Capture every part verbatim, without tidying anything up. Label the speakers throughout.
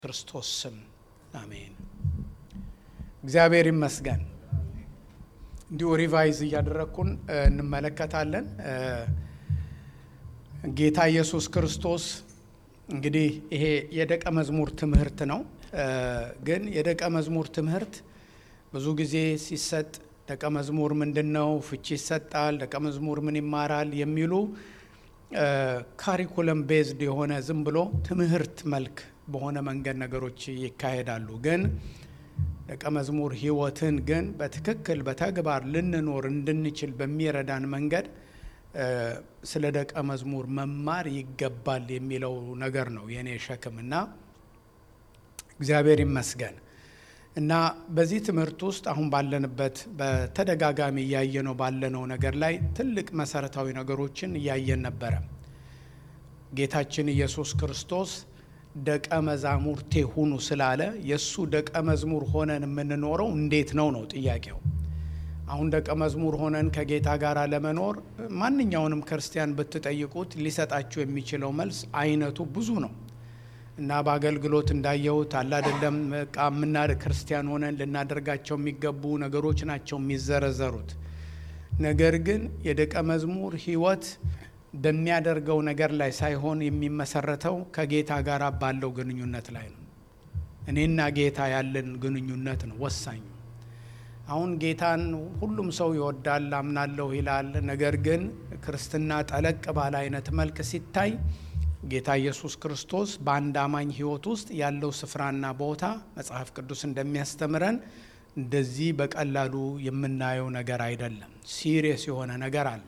Speaker 1: ክርስቶስ ስም አሜን። እግዚአብሔር ይመስገን። እንዲሁ ሪቫይዝ እያደረኩን እንመለከታለን። ጌታ ኢየሱስ ክርስቶስ እንግዲህ ይሄ የደቀ መዝሙር ትምህርት ነው። ግን የደቀ መዝሙር ትምህርት ብዙ ጊዜ ሲሰጥ ደቀ መዝሙር ምንድነው፣ ፍቺ ይሰጣል፣ ደቀ መዝሙር ምን ይማራል የሚሉ ካሪኩለም ቤዝድ የሆነ ዝም ብሎ ትምህርት መልክ በሆነ መንገድ ነገሮች ይካሄዳሉ። ግን ደቀ መዝሙር ህይወትን ግን በትክክል በተግባር ልንኖር እንድንችል በሚረዳን መንገድ ስለ ደቀ መዝሙር መማር ይገባል የሚለው ነገር ነው የኔ ሸክምና እግዚአብሔር ይመስገን። እና በዚህ ትምህርት ውስጥ አሁን ባለንበት በተደጋጋሚ ያየነው ባለነው ነገር ላይ ትልቅ መሰረታዊ ነገሮችን ያየን ነበር። ጌታችን ኢየሱስ ክርስቶስ ደቀ መዛሙርቴ ሁኑ ስላለ የሱ ደቀ መዝሙር ሆነን የምንኖረው እንዴት ነው ነው ጥያቄው። አሁን ደቀ መዝሙር ሆነን ከጌታ ጋር ለመኖር ማንኛውንም ክርስቲያን ብትጠይቁት ሊሰጣችሁ የሚችለው መልስ አይነቱ ብዙ ነው። እና በአገልግሎት እንዳየሁት አለ አይደለም ቃምና ክርስቲያን ሆነን ልናደርጋቸው የሚገቡ ነገሮች ናቸው የሚዘረዘሩት። ነገር ግን የደቀ መዝሙር ህይወት በሚያደርገው ነገር ላይ ሳይሆን የሚመሰረተው ከጌታ ጋር ባለው ግንኙነት ላይ ነው። እኔና ጌታ ያለን ግንኙነት ነው ወሳኙ። አሁን ጌታን ሁሉም ሰው ይወዳል አምናለሁ ይላል። ነገር ግን ክርስትና ጠለቅ ባለ አይነት መልክ ሲታይ ጌታ ኢየሱስ ክርስቶስ በአንድ አማኝ ህይወት ውስጥ ያለው ስፍራና ቦታ መጽሐፍ ቅዱስ እንደሚያስተምረን እንደዚህ በቀላሉ የምናየው ነገር አይደለም። ሲሪየስ የሆነ ነገር አለው።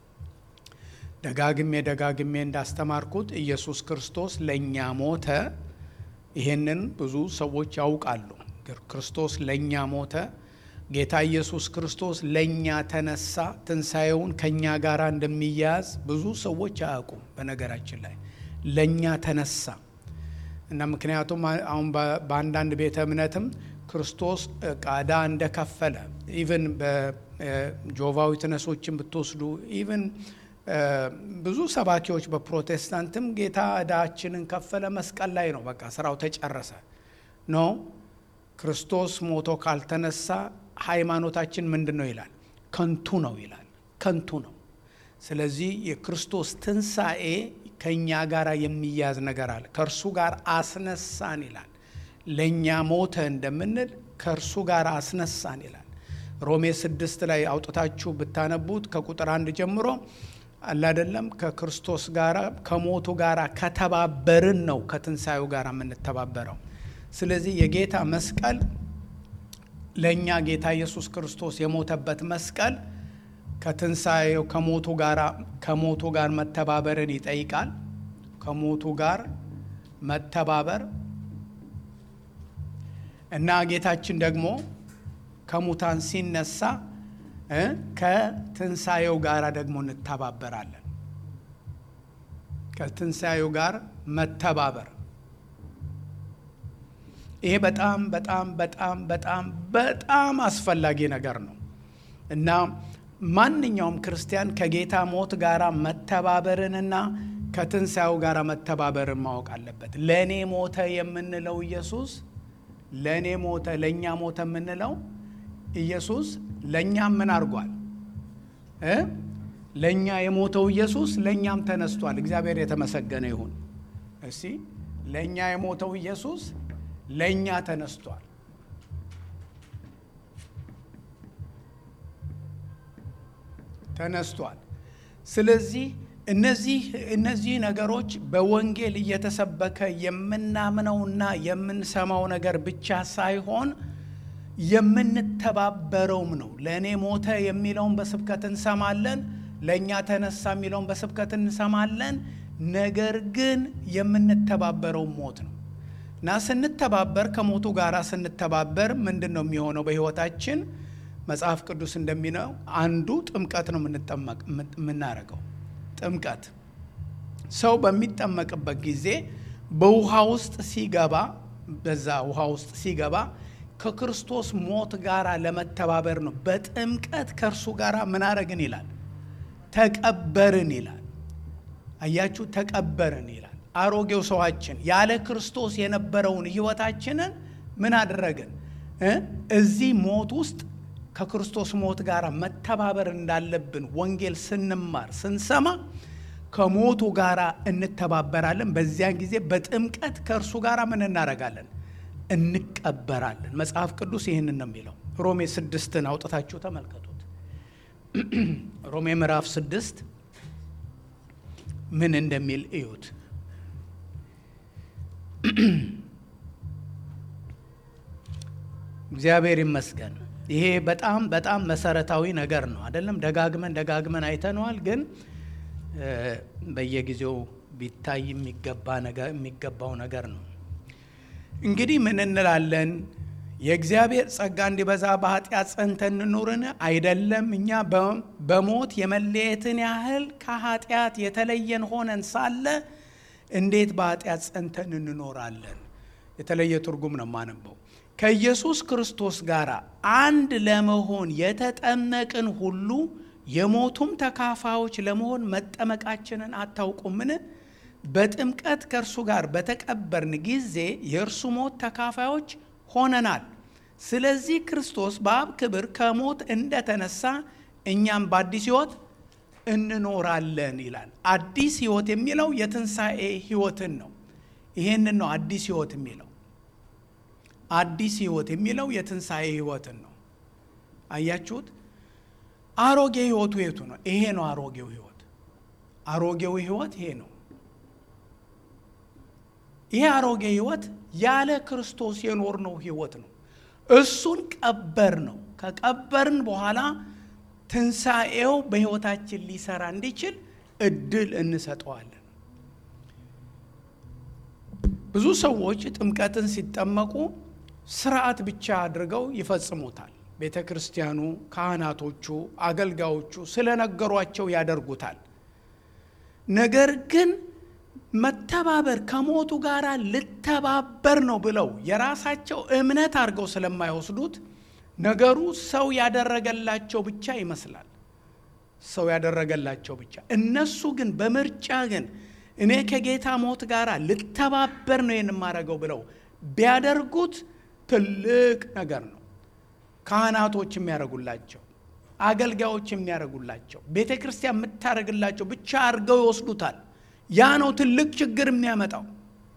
Speaker 1: ደጋግሜ ደጋግሜ እንዳስተማርኩት ኢየሱስ ክርስቶስ ለኛ ሞተ። ይሄንን ብዙ ሰዎች ያውቃሉ። ክርስቶስ ለኛ ሞተ። ጌታ ኢየሱስ ክርስቶስ ለኛ ተነሳ። ትንሳኤውን ከኛ ጋር እንደሚያዝ ብዙ ሰዎች አያውቁም። በነገራችን ላይ ለኛ ተነሳ እና ምክንያቱም አሁን በአንዳንድ ቤተ እምነትም ክርስቶስ ቃዳ እንደከፈለ ኢቭን በጆቫዊ ትነሶችን ብትወስዱ ኢቭን ብዙ ሰባኪዎች በፕሮቴስታንትም ጌታ ዕዳችንን ከፈለ መስቀል ላይ ነው፣ በቃ ስራው ተጨረሰ ነው። ክርስቶስ ሞቶ ካልተነሳ ሃይማኖታችን ምንድነው ይላል? ከንቱ ነው ይላል። ከንቱ ነው። ስለዚህ የክርስቶስ ትንሳኤ ከኛ ጋር የሚያዝ ነገር አለ። ከእርሱ ጋር አስነሳን ይላል። ለኛ ሞተ እንደምንል ከእርሱ ጋር አስነሳን ይላል። ሮሜ ስድስት ላይ አውጥታችሁ ብታነቡት ከቁጥር አንድ ጀምሮ አለ አይደለም ከክርስቶስ ጋር ከሞቱ ጋር ከተባበርን ነው ከትንሳኤው ጋር የምንተባበረው። ስለዚህ የጌታ መስቀል ለኛ ጌታ ኢየሱስ ክርስቶስ የሞተበት መስቀል ከትንሳኤው ከሞቱ ጋር ከሞቱ ጋር መተባበርን ይጠይቃል። ከሞቱ ጋር መተባበር እና ጌታችን ደግሞ ከሙታን ሲነሳ ከትንሳኤው ጋር ደግሞ እንተባበራለን። ከትንሳኤው ጋር መተባበር ይሄ በጣም በጣም በጣም በጣም በጣም አስፈላጊ ነገር ነው እና ማንኛውም ክርስቲያን ከጌታ ሞት ጋር መተባበርንና ከትንሳኤው ጋር መተባበርን ማወቅ አለበት። ለኔ ሞተ የምንለው ኢየሱስ ለኔ ሞተ ለኛ ሞተ የምንለው ኢየሱስ ለኛም ምን አድርጓል? እ ለኛ የሞተው ኢየሱስ ለኛም ተነስቷል። እግዚአብሔር የተመሰገነ ይሁን። እሺ ለኛ የሞተው ኢየሱስ ለኛ ተነስቷል። ተነስቷል። ስለዚህ እነዚህ እነዚህ ነገሮች በወንጌል እየተሰበከ የምናምነውና የምንሰማው ነገር ብቻ ሳይሆን የምንተባበረውም ነው። ለኔ ሞተ የሚለውን በስብከት እንሰማለን፣ ለኛ ተነሳ የሚለውን በስብከት እንሰማለን። ነገር ግን የምንተባበረው ሞት ነው እና ስንተባበር ከሞቱ ጋር ስንተባበር ምንድነው የሚሆነው በህይወታችን? መጽሐፍ ቅዱስ እንደሚለው አንዱ ጥምቀት ነው የምንጠመቅ የምናረገው። ጥምቀት ሰው በሚጠመቅበት ጊዜ በውሃ ውስጥ ሲገባ በዛ ውሃ ውስጥ ሲገባ ከክርስቶስ ሞት ጋር ለመተባበር ነው። በጥምቀት ከእርሱ ጋር ምን አረግን ይላል? ተቀበርን ይላል። አያችሁ፣ ተቀበርን ይላል። አሮጌው ሰዋችን ያለ ክርስቶስ የነበረውን ህይወታችንን ምን አደረግን? እዚህ ሞት ውስጥ ከክርስቶስ ሞት ጋር መተባበር እንዳለብን ወንጌል ስንማር ስንሰማ ከሞቱ ጋር እንተባበራለን። በዚያን ጊዜ በጥምቀት ከእርሱ ጋር ምን እናደርጋለን? እንቀበራለን። መጽሐፍ ቅዱስ ይህንን ነው የሚለው። ሮሜ ስድስትን አውጥታችሁ ተመልከቱት። ሮሜ ምዕራፍ ስድስት ምን እንደሚል እዩት። እግዚአብሔር ይመስገን። ይሄ በጣም በጣም መሰረታዊ ነገር ነው አይደለም? ደጋግመን ደጋግመን አይተነዋል፣ ግን በየጊዜው ቢታይ የሚገባ ነገር የሚገባው ነገር ነው። እንግዲህ ምን እንላለን? የእግዚአብሔር ጸጋ እንዲበዛ በኃጢአት ጸንተን እንኑርን? አይደለም። እኛ በሞት የመለየትን ያህል ከኃጢአት የተለየን ሆነን ሳለ እንዴት በኃጢአት ጸንተን እንኖራለን? የተለየ ትርጉም ነው የማነበው። ከኢየሱስ ክርስቶስ ጋር አንድ ለመሆን የተጠመቅን ሁሉ የሞቱም ተካፋዮች ለመሆን መጠመቃችንን አታውቁምን? በጥምቀት ከእርሱ ጋር በተቀበርን ጊዜ የእርሱ ሞት ተካፋዮች ሆነናል። ስለዚህ ክርስቶስ በአብ ክብር ከሞት እንደተነሳ እኛም በአዲስ ሕይወት እንኖራለን ይላል። አዲስ ሕይወት የሚለው የትንሣኤ ሕይወትን ነው። ይሄንን ነው አዲስ ሕይወት የሚለው። አዲስ ሕይወት የሚለው የትንሣኤ ሕይወትን ነው። አያችሁት? አሮጌ ሕይወቱ የቱ ነው? ይሄ ነው አሮጌው ሕይወት። አሮጌው ሕይወት ይሄ ነው። ይሄ አሮጌ ሕይወት ያለ ክርስቶስ የኖርነው ሕይወት ነው። እሱን ቀበር ነው። ከቀበርን በኋላ ትንሣኤው በሕይወታችን ሊሰራ እንዲችል እድል እንሰጠዋለን። ብዙ ሰዎች ጥምቀትን ሲጠመቁ ስርዓት ብቻ አድርገው ይፈጽሙታል። ቤተ ክርስቲያኑ፣ ካህናቶቹ፣ አገልጋዮቹ ስለነገሯቸው ያደርጉታል። ነገር ግን መተባበር ከሞቱ ጋር ልተባበር ነው ብለው የራሳቸው እምነት አድርገው ስለማይወስዱት ነገሩ ሰው ያደረገላቸው ብቻ ይመስላል። ሰው ያደረገላቸው ብቻ። እነሱ ግን በምርጫ ግን እኔ ከጌታ ሞት ጋር ልተባበር ነው የማረገው ብለው ቢያደርጉት ትልቅ ነገር ነው። ካህናቶች የሚያደርጉላቸው፣ አገልጋዮች የሚያደርጉላቸው፣ ቤተ ክርስቲያን የምታደርግላቸው ብቻ አድርገው ይወስዱታል። ያ ነው ትልቅ ችግር የሚያመጣው።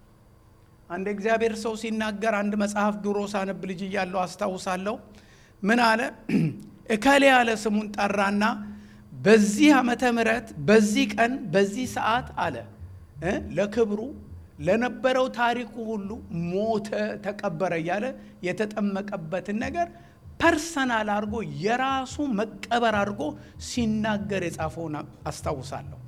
Speaker 1: አንድ እግዚአብሔር ሰው ሲናገር አንድ መጽሐፍ ድሮ ሳነብ ልጅ እያለሁ አስታውሳለሁ። ምን አለ? እከሌ ያለ ስሙን ጠራና በዚህ ዓመተ ምህረት በዚህ ቀን በዚህ ሰዓት አለ ለክብሩ ለነበረው ታሪኩ ሁሉ ሞተ፣ ተቀበረ እያለ የተጠመቀበትን ነገር ፐርሰናል አድርጎ የራሱ መቀበር አድርጎ ሲናገር የጻፈውን አስታውሳለሁ።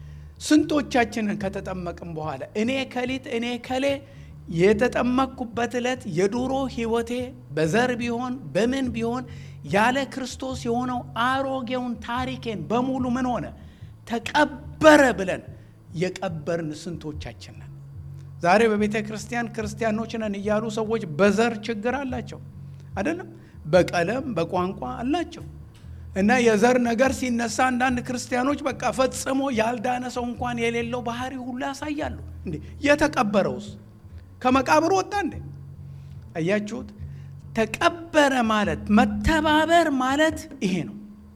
Speaker 1: ስንቶቻችንን ከተጠመቅም በኋላ እኔ ከሊት እኔ ከሌ የተጠመቅኩበት ዕለት የዱሮ ሕይወቴ በዘር ቢሆን በምን ቢሆን ያለ ክርስቶስ የሆነው አሮጌውን ታሪኬን በሙሉ ምን ሆነ? ተቀበረ ብለን የቀበርን ስንቶቻችን ነን? ዛሬ በቤተ ክርስቲያን ክርስቲያኖች ነን እያሉ ሰዎች በዘር ችግር አላቸው አይደለም? በቀለም በቋንቋ አላቸው። እና የዘር ነገር ሲነሳ አንዳንድ ክርስቲያኖች በቃ ፈጽሞ ያልዳነ ሰው እንኳን የሌለው ባህሪ ሁሉ ያሳያሉ። እንዴ የተቀበረውስ ከመቃብር ወጣ እንዴ? አያችሁት? ተቀበረ ማለት መተባበር ማለት ይሄ ነው።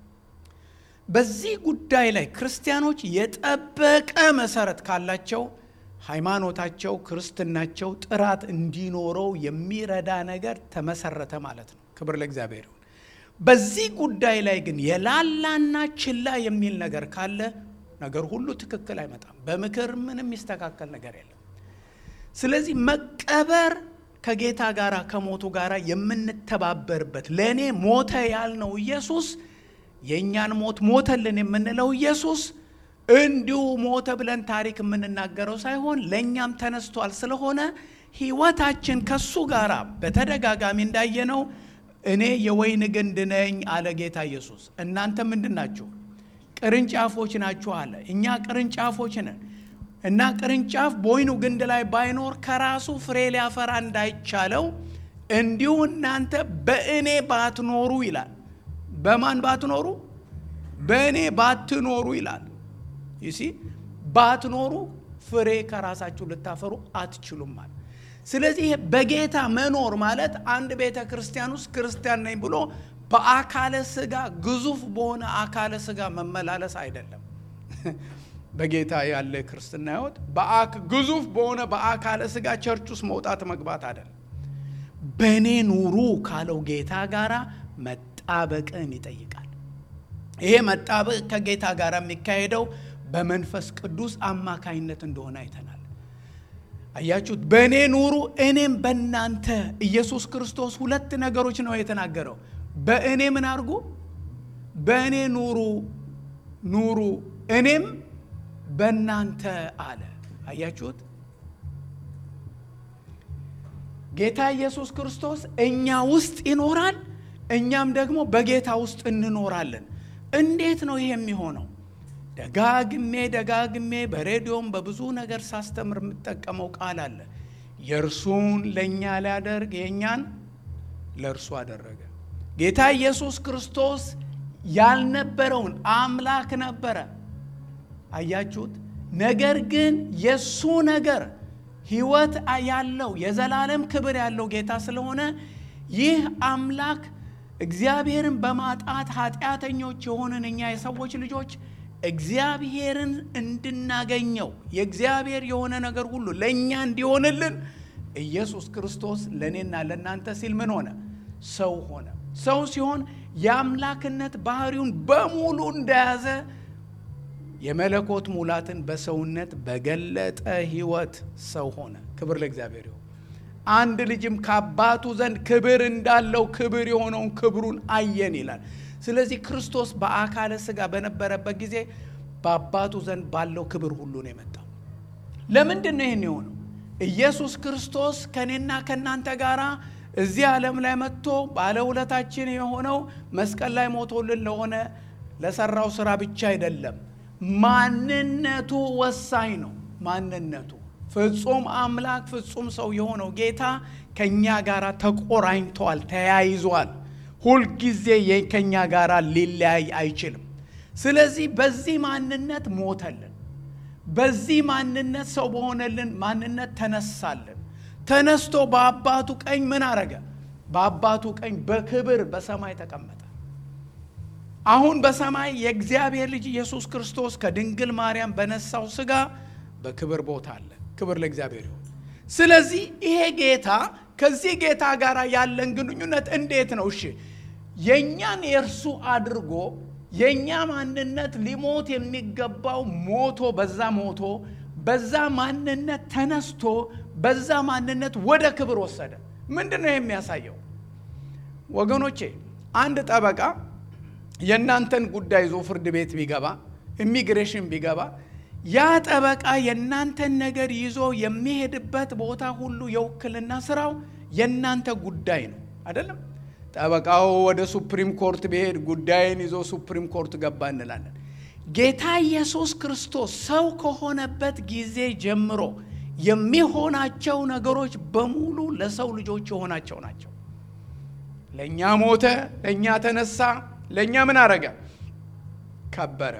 Speaker 1: በዚህ ጉዳይ ላይ ክርስቲያኖች የጠበቀ መሰረት ካላቸው ሃይማኖታቸው፣ ክርስትናቸው ጥራት እንዲኖረው የሚረዳ ነገር ተመሰረተ ማለት ነው። ክብር ለእግዚአብሔር ይሁን። በዚህ ጉዳይ ላይ ግን የላላና ችላ የሚል ነገር ካለ ነገር ሁሉ ትክክል አይመጣም። በምክር ምንም ይስተካከል ነገር የለም። ስለዚህ መቀበር ከጌታ ጋር ከሞቱ ጋር የምንተባበርበት ለኔ ሞተ ያልነው ኢየሱስ የኛን ሞት ሞተልን የምንለው ኢየሱስ እንዲሁ ሞተ ብለን ታሪክ የምንናገረው ሳይሆን ለኛም ተነስቷል። ስለሆነ ሕይወታችን ከሱ ጋር በተደጋጋሚ እንዳየነው እኔ የወይን ግንድ ነኝ አለ ጌታ ኢየሱስ። እናንተ ምንድናችሁ? ቅርንጫፎች ናችሁ አለ። እኛ ቅርንጫፎች ነን እና ቅርንጫፍ በወይኑ ግንድ ላይ ባይኖር ከራሱ ፍሬ ሊያፈራ እንዳይቻለው እንዲሁ እናንተ በእኔ ባትኖሩ ይላል። በማን ባትኖሩ? በእኔ ባትኖሩ ይላል። ይሲ ባትኖሩ ፍሬ ከራሳችሁ ልታፈሩ አትችሉም ማለት። ስለዚህ በጌታ መኖር ማለት አንድ ቤተ ክርስቲያን ውስጥ ክርስቲያን ነኝ ብሎ በአካለ ስጋ ግዙፍ በሆነ አካለ ስጋ መመላለስ አይደለም። በጌታ ያለ ክርስትና ሕይወት በአክ ግዙፍ በሆነ በአካለ ስጋ ቸርች ውስጥ መውጣት መግባት አይደለም። በእኔ ኑሩ ካለው ጌታ ጋራ መጣበቅን ይጠይቃል። ይሄ መጣበቅ ከጌታ ጋር የሚካሄደው በመንፈስ ቅዱስ አማካይነት እንደሆነ አይተናል። አያችሁት? በእኔ ኑሩ እኔም በእናንተ። ኢየሱስ ክርስቶስ ሁለት ነገሮች ነው የተናገረው። በእኔ ምን አድርጉ? በእኔ ኑሩ ኑሩ እኔም በእናንተ አለ። አያችሁት? ጌታ ኢየሱስ ክርስቶስ እኛ ውስጥ ይኖራል፣ እኛም ደግሞ በጌታ ውስጥ እንኖራለን። እንዴት ነው ይሄ የሚሆነው? ደጋግሜ ደጋግሜ በሬዲዮም በብዙ ነገር ሳስተምር የምጠቀመው ቃል አለ። የእርሱን ለእኛ ሊያደርግ የእኛን ለእርሱ አደረገ። ጌታ ኢየሱስ ክርስቶስ ያልነበረውን አምላክ ነበረ። አያችሁት? ነገር ግን የሱ ነገር ሕይወት ያለው የዘላለም ክብር ያለው ጌታ ስለሆነ ይህ አምላክ እግዚአብሔርን በማጣት ኃጢአተኞች የሆንን እኛ የሰዎች ልጆች እግዚአብሔርን እንድናገኘው የእግዚአብሔር የሆነ ነገር ሁሉ ለእኛ እንዲሆንልን ኢየሱስ ክርስቶስ ለእኔና ለእናንተ ሲል ምን ሆነ? ሰው ሆነ። ሰው ሲሆን የአምላክነት ባህሪውን በሙሉ እንደያዘ የመለኮት ሙላትን በሰውነት በገለጠ ሕይወት ሰው ሆነ። ክብር ለእግዚአብሔር ይሁን። አንድ ልጅም ከአባቱ ዘንድ ክብር እንዳለው ክብር የሆነውን ክብሩን አየን ይላል። ስለዚህ ክርስቶስ በአካለ ስጋ በነበረበት ጊዜ በአባቱ ዘንድ ባለው ክብር ሁሉ ነው የመጣው። ለምንድን ነው ይሄን የሆነው? ኢየሱስ ክርስቶስ ከኔና ከናንተ ጋራ እዚህ ዓለም ላይ መጥቶ ባለውለታችን የሆነው መስቀል ላይ ሞቶልን ለሆነ ለሰራው ስራ ብቻ አይደለም። ማንነቱ ወሳኝ ነው። ማንነቱ ፍጹም አምላክ ፍጹም ሰው የሆነው ጌታ ከኛ ጋራ ተቆራኝቷል፣ ተያይዟል። ሁል ጊዜ ከኛ ጋራ ሊለያይ አይችልም። ስለዚህ በዚህ ማንነት ሞተልን፣ በዚህ ማንነት ሰው በሆነልን ማንነት ተነሳልን። ተነስቶ በአባቱ ቀኝ ምን አረገ? በአባቱ ቀኝ በክብር በሰማይ ተቀመጠ። አሁን በሰማይ የእግዚአብሔር ልጅ ኢየሱስ ክርስቶስ ከድንግል ማርያም በነሳው ስጋ በክብር ቦታ አለ። ክብር ለእግዚአብሔር ይሁን። ስለዚህ ይሄ ጌታ ከዚህ ጌታ ጋር ያለን ግንኙነት እንዴት ነው? እሺ የኛን የእርሱ አድርጎ የኛ ማንነት ሊሞት የሚገባው ሞቶ በዛ ሞቶ በዛ ማንነት ተነስቶ በዛ ማንነት ወደ ክብር ወሰደ። ምንድነው የሚያሳየው? ወገኖቼ አንድ ጠበቃ የናንተን ጉዳይ ይዞ ፍርድ ቤት ቢገባ ኢሚግሬሽን ቢገባ ያ ጠበቃ የናንተን ነገር ይዞ የሚሄድበት ቦታ ሁሉ የውክልና ስራው የናንተ ጉዳይ ነው አይደለም? ጠበቃው ወደ ሱፕሪም ኮርት ቢሄድ ጉዳይን ይዞ ሱፕሪም ኮርት ገባ እንላለን። ጌታ ኢየሱስ ክርስቶስ ሰው ከሆነበት ጊዜ ጀምሮ የሚሆናቸው ነገሮች በሙሉ ለሰው ልጆች የሆናቸው ናቸው። ለኛ ሞተ፣ ለኛ ተነሳ፣ ለኛ ምን አረገ? ከበረ።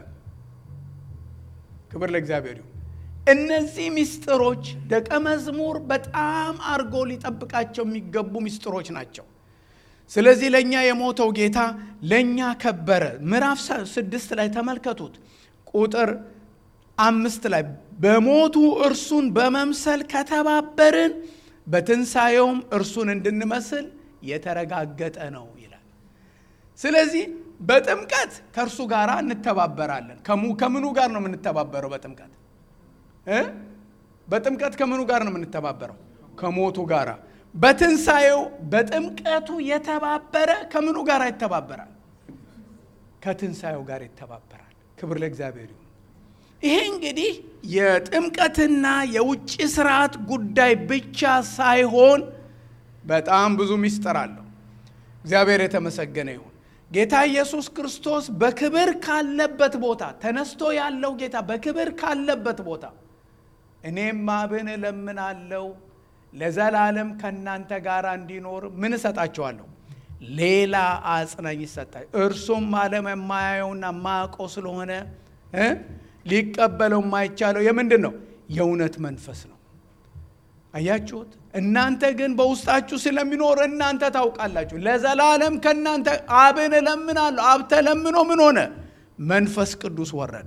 Speaker 1: ክብር ለእግዚአብሔር ይሁን። እነዚህ ምስጢሮች ደቀ መዝሙር በጣም አርጎ ሊጠብቃቸው የሚገቡ ምስጢሮች ናቸው። ስለዚህ ለኛ የሞተው ጌታ ለኛ ከበረ። ምዕራፍ ስድስት ላይ ተመልከቱት። ቁጥር አምስት ላይ በሞቱ እርሱን በመምሰል ከተባበርን በትንሣኤውም እርሱን እንድንመስል የተረጋገጠ ነው ይላል። ስለዚህ በጥምቀት ከእርሱ ጋር እንተባበራለን። ከምኑ ጋር ነው የምንተባበረው? በጥምቀት እ በጥምቀት ከምኑ ጋር ነው የምንተባበረው? ከሞቱ ጋር። በትንሣኤው በጥምቀቱ የተባበረ ከምኑ ጋር ይተባበራል? ከትንሣኤው ጋር ይተባበራል። ክብር ለእግዚአብሔር ይሁን። ይሄ እንግዲህ የጥምቀትና የውጭ ስርዓት ጉዳይ ብቻ ሳይሆን በጣም ብዙ ምስጢር አለው። እግዚአብሔር የተመሰገነ ይሁን። ጌታ ኢየሱስ ክርስቶስ በክብር ካለበት ቦታ ተነስቶ ያለው ጌታ በክብር ካለበት ቦታ እኔም አብን እለምናለሁ ለዘላለም ከናንተ ጋር እንዲኖር ምን እሰጣቸዋለሁ? ሌላ አጽናኝ ይሰጣል። እርሱም ዓለም የማያየውና የማያውቀው ስለሆነ እ ሊቀበለው የማይቻለው የምንድን ነው? የእውነት መንፈስ ነው። አያችሁት? እናንተ ግን በውስጣችሁ ስለሚኖር እናንተ ታውቃላችሁ። ለዘላለም ከእናንተ አብን እለምናለሁ። አብ ተለምኖ ምን ሆነ? መንፈስ ቅዱስ ወረደ።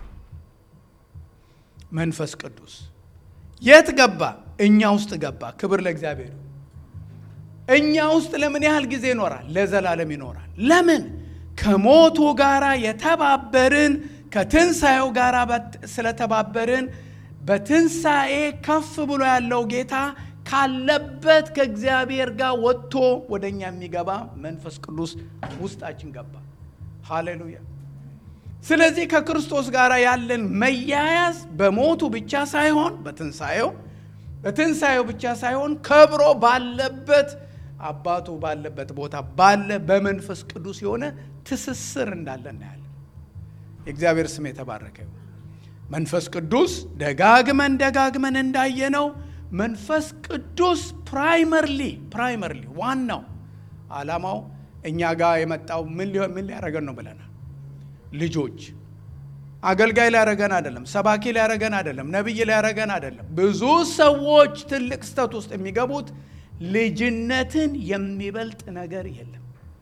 Speaker 1: መንፈስ ቅዱስ የት ገባ? እኛ ውስጥ ገባ። ክብር ለእግዚአብሔር። እኛ ውስጥ ለምን ያህል ጊዜ ይኖራል? ለዘላለም ይኖራል። ለምን? ከሞቱ ጋራ የተባበርን፣ ከትንሣኤው ጋራ ስለተባበርን በትንሣኤ ከፍ ብሎ ያለው ጌታ ካለበት ከእግዚአብሔር ጋር ወጥቶ ወደኛ የሚገባ መንፈስ ቅዱስ ውስጣችን ገባ። ሃሌሉያ። ስለዚህ ከክርስቶስ ጋር ያለን መያያዝ በሞቱ ብቻ ሳይሆን በትንሣኤው በትንሣኤው ብቻ ሳይሆን ከብሮ ባለበት አባቱ ባለበት ቦታ ባለ በመንፈስ ቅዱስ የሆነ ትስስር እንዳለ እናያለን። የእግዚአብሔር ስም የተባረከ ይሁን። መንፈስ ቅዱስ ደጋግመን ደጋግመን እንዳየነው መንፈስ ቅዱስ ፕራይመርሊ ፕራይመርሊ ዋናው ዓላማው እኛ ጋር የመጣው ምን ሊሆን ምን ሊያረገን ነው ብለናል? ልጆች። አገልጋይ ሊያረገን አይደለም፣ ሰባኪ ሊያረገን አይደለም፣ ነብይ ሊያረገን አይደለም። ብዙ ሰዎች ትልቅ ስተት ውስጥ የሚገቡት ልጅነትን የሚበልጥ ነገር የለም።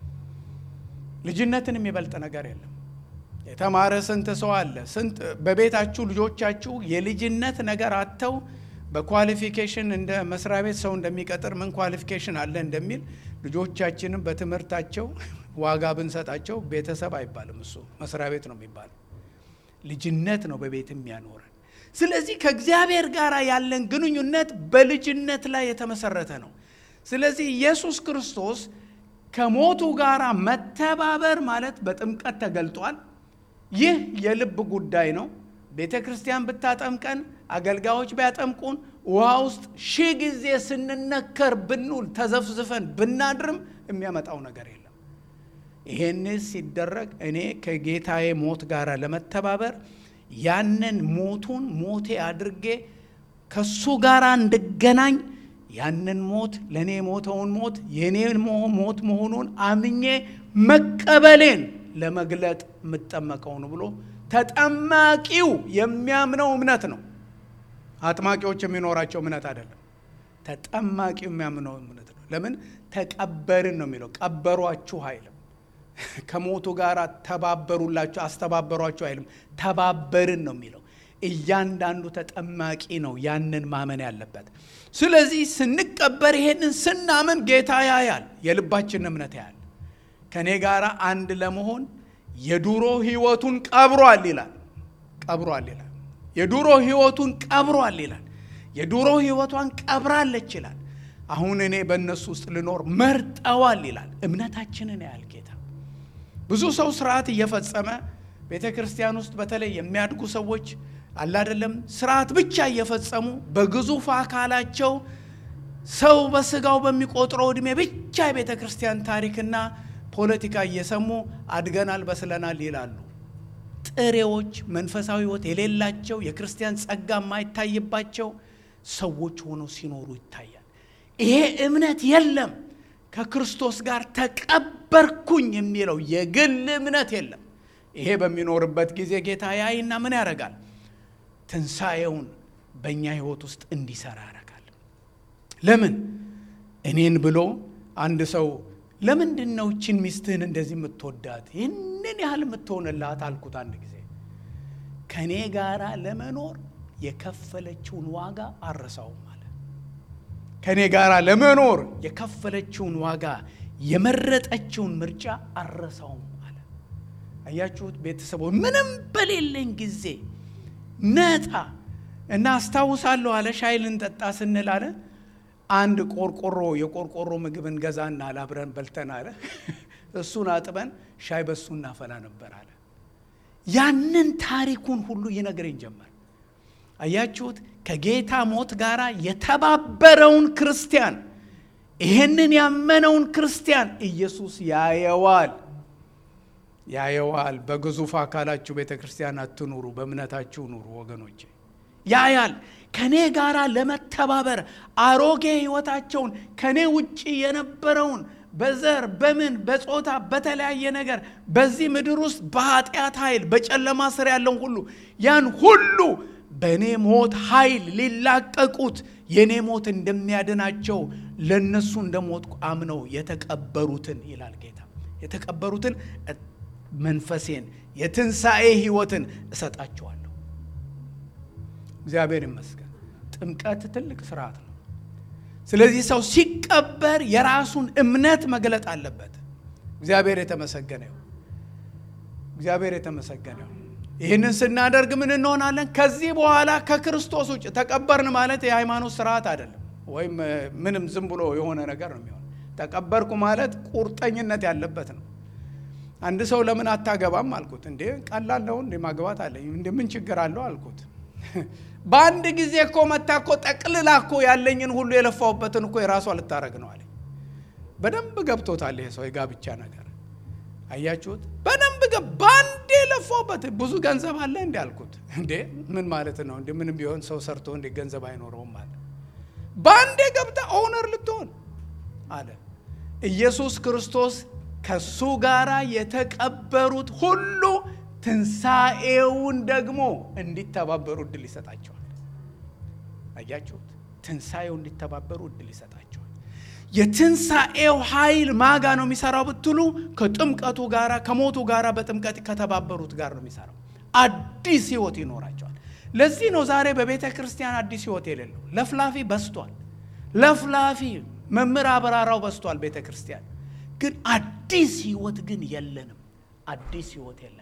Speaker 1: ልጅነትን የሚበልጥ ነገር የለም። የተማረ ስንት ሰው አለ? ስንት በቤታችሁ ልጆቻችሁ የልጅነት ነገር አጥተው በኳሊፊኬሽን እንደ መስሪያ ቤት ሰው እንደሚቀጥር ምን ኳሊፊኬሽን አለ እንደሚል ልጆቻችንን በትምህርታቸው ዋጋ ብንሰጣቸው ቤተሰብ አይባልም፣ እሱ መስሪያ ቤት ነው የሚባለው። ልጅነት ነው በቤት የሚያኖረን። ስለዚህ ከእግዚአብሔር ጋር ያለን ግንኙነት በልጅነት ላይ የተመሰረተ ነው። ስለዚህ ኢየሱስ ክርስቶስ ከሞቱ ጋር መተባበር ማለት በጥምቀት ተገልጧል። ይህ የልብ ጉዳይ ነው። ቤተ ክርስቲያን ብታጠምቀን፣ አገልጋዮች ቢያጠምቁን፣ ውሃ ውስጥ ሺህ ጊዜ ስንነከር ብንውል ተዘፍዝፈን ብናድርም የሚያመጣው ነገር የለም። ይሄን ሲደረግ እኔ ከጌታዬ ሞት ጋር ለመተባበር ያንን ሞቱን ሞቴ አድርጌ ከሱ ጋር እንድገናኝ ያንን ሞት ለኔ ሞተውን ሞት የኔ ሞት መሆኑን አምኜ መቀበሌን ለመግለጥ የምጠመቀው ነው ብሎ ተጠማቂው የሚያምነው እምነት ነው። አጥማቂዎች የሚኖራቸው እምነት አይደለም። ተጠማቂው የሚያምነው እምነት ነው። ለምን? ተቀበርን ነው የሚለው። ቀበሯችሁ አይልም። ከሞቱ ጋር ተባበሩላችሁ አስተባበሯችሁ አይልም። ተባበርን ነው የሚለው። እያንዳንዱ ተጠማቂ ነው ያንን ማመን ያለበት። ስለዚህ ስንቀበር ይሄንን ስናምን ጌታ ያያል፣ የልባችን እምነት ያያል። ከኔ ጋር አንድ ለመሆን የዱሮ ህይወቱን ቀብሯል ይላል። ቀብሯል ይላል። የዱሮ ህይወቱን ቀብሯል ይላል። የዱሮ ህይወቷን ቀብራለች ይላል። አሁን እኔ በእነሱ ውስጥ ልኖር መርጠዋል ይላል። እምነታችንን ያያል ጌታ። ብዙ ሰው ስርዓት እየፈጸመ ቤተክርስቲያን ውስጥ በተለይ የሚያድጉ ሰዎች አለ አይደለም፣ ስርዓት ብቻ እየፈጸሙ በግዙፍ አካላቸው ሰው በስጋው በሚቆጥረው እድሜ ብቻ የቤተክርስቲያን ታሪክና ፖለቲካ እየሰሙ አድገናል በስለናል ይላሉ። ጥሬዎች፣ መንፈሳዊ ህይወት የሌላቸው፣ የክርስቲያን ጸጋ የማይታይባቸው ሰዎች ሆነው ሲኖሩ ይታያል። ይሄ እምነት የለም። ከክርስቶስ ጋር ተቀበርኩኝ የሚለው የግል እምነት የለም። ይሄ በሚኖርበት ጊዜ ጌታ ያይና ምን ያደርጋል? ትንሣኤውን በእኛ ህይወት ውስጥ እንዲሰራ ያደርጋል። ለምን? እኔን ብሎ አንድ ሰው ለምንድን ነው እቺን ሚስትህን እንደዚህ የምትወዳት ይህንን ያህል የምትሆንላት አልኩት አንድ ጊዜ። ከኔ ጋራ ለመኖር የከፈለችውን ዋጋ አረሳውም አለ። ከኔ ጋራ ለመኖር የከፈለችውን ዋጋ የመረጠችውን ምርጫ አረሳውም አለ። አያችሁት? ቤተሰቦች ምንም በሌለኝ ጊዜ ነጣ እና አስታውሳለሁ አለ። ሻይ ልንጠጣ ስንል አለ አንድ ቆርቆሮ የቆርቆሮ ምግብን ገዛና አብረን በልተን አለ እሱን አጥበን ሻይ በሱ እናፈላ ነበር አለ። ያንን ታሪኩን ሁሉ ይነግረኝ ጀመር። አያችሁት? ከጌታ ሞት ጋራ የተባበረውን ክርስቲያን፣ ይሄንን ያመነውን ክርስቲያን ኢየሱስ ያየዋል ያየዋል። በግዙፍ አካላችሁ ቤተክርስቲያን አትኑሩ፣ በእምነታችሁ ኑሩ ወገኖቼ። ያያል። ከኔ ጋራ ለመተባበር አሮጌ ህይወታቸውን ከኔ ውጪ የነበረውን በዘር በምን በጾታ በተለያየ ነገር በዚህ ምድር ውስጥ በኃጢአት ኃይል በጨለማ ስር ያለውን ሁሉ ያን ሁሉ በእኔ ሞት ኃይል ሊላቀቁት የኔ ሞት እንደሚያድናቸው ለነሱ እንደሞትኩ አምነው የተቀበሩትን ይላል ጌታ። የተቀበሩትን መንፈሴን የትንሣኤ ሕይወትን እሰጣቸዋለሁ። እግዚአብሔር ይመስገን። ጥምቀት ትልቅ ስርዓት ነው። ስለዚህ ሰው ሲቀበር የራሱን እምነት መግለጥ አለበት። እግዚአብሔር የተመሰገነ ይሁን። እግዚአብሔር የተመሰገነ ይሁን። ይህንን ስናደርግ ምን እንሆናለን? ከዚህ በኋላ ከክርስቶስ ውጭ ተቀበርን ማለት የሃይማኖት ስርዓት አይደለም፣ ወይም ምንም ዝም ብሎ የሆነ ነገር ነው የሚሆነው። ተቀበርኩ ማለት ቁርጠኝነት ያለበት ነው። አንድ ሰው ለምን አታገባም አልኩት። እንዴ ቀላል ነው እንዴ ማግባት አለኝ እንዴ ምን ችግር አለው አልኩት። በአንድ ጊዜ እኮ መታ እኮ ጠቅልላ እኮ ያለኝን ሁሉ የለፋውበትን እኮ የራሷ ልታረግ ነው አለኝ። በደንብ ገብቶታል ይሄ ሰው የጋብቻ ነገር። አያችሁት? በደንብ ገብ ባንዴ ለፋውበት ብዙ ገንዘብ አለ እንዴ አልኩት። እንዴ ምን ማለት ነው እንዴ? ምንም ቢሆን ሰው ሰርቶ እንዴ ገንዘብ አይኖረውም ማለት ባንዴ ገብታ ኦነር ልትሆን አለ። ኢየሱስ ክርስቶስ ከሱ ጋራ የተቀበሩት ሁሉ ትንሣኤውን ደግሞ እንዲተባበሩ እድል ይሰጣቸዋል። አያችሁት? ትንሣኤውን እንዲተባበሩ እድል ይሰጣቸዋል። የትንሣኤው ኃይል ማጋ ነው የሚሰራው ብትሉ ከጥምቀቱ ጋራ ከሞቱ ጋራ በጥምቀት ከተባበሩት ጋር ነው የሚሰራው። አዲስ ሕይወት ይኖራቸዋል። ለዚህ ነው ዛሬ በቤተ ክርስቲያን አዲስ ሕይወት የሌለው። ለፍላፊ በስቷል። ለፍላፊ መምህር አበራራው በስቷል ቤተ ክርስቲያን። ግን አዲስ ሕይወት ግን የለንም። አዲስ ሕይወት የለንም።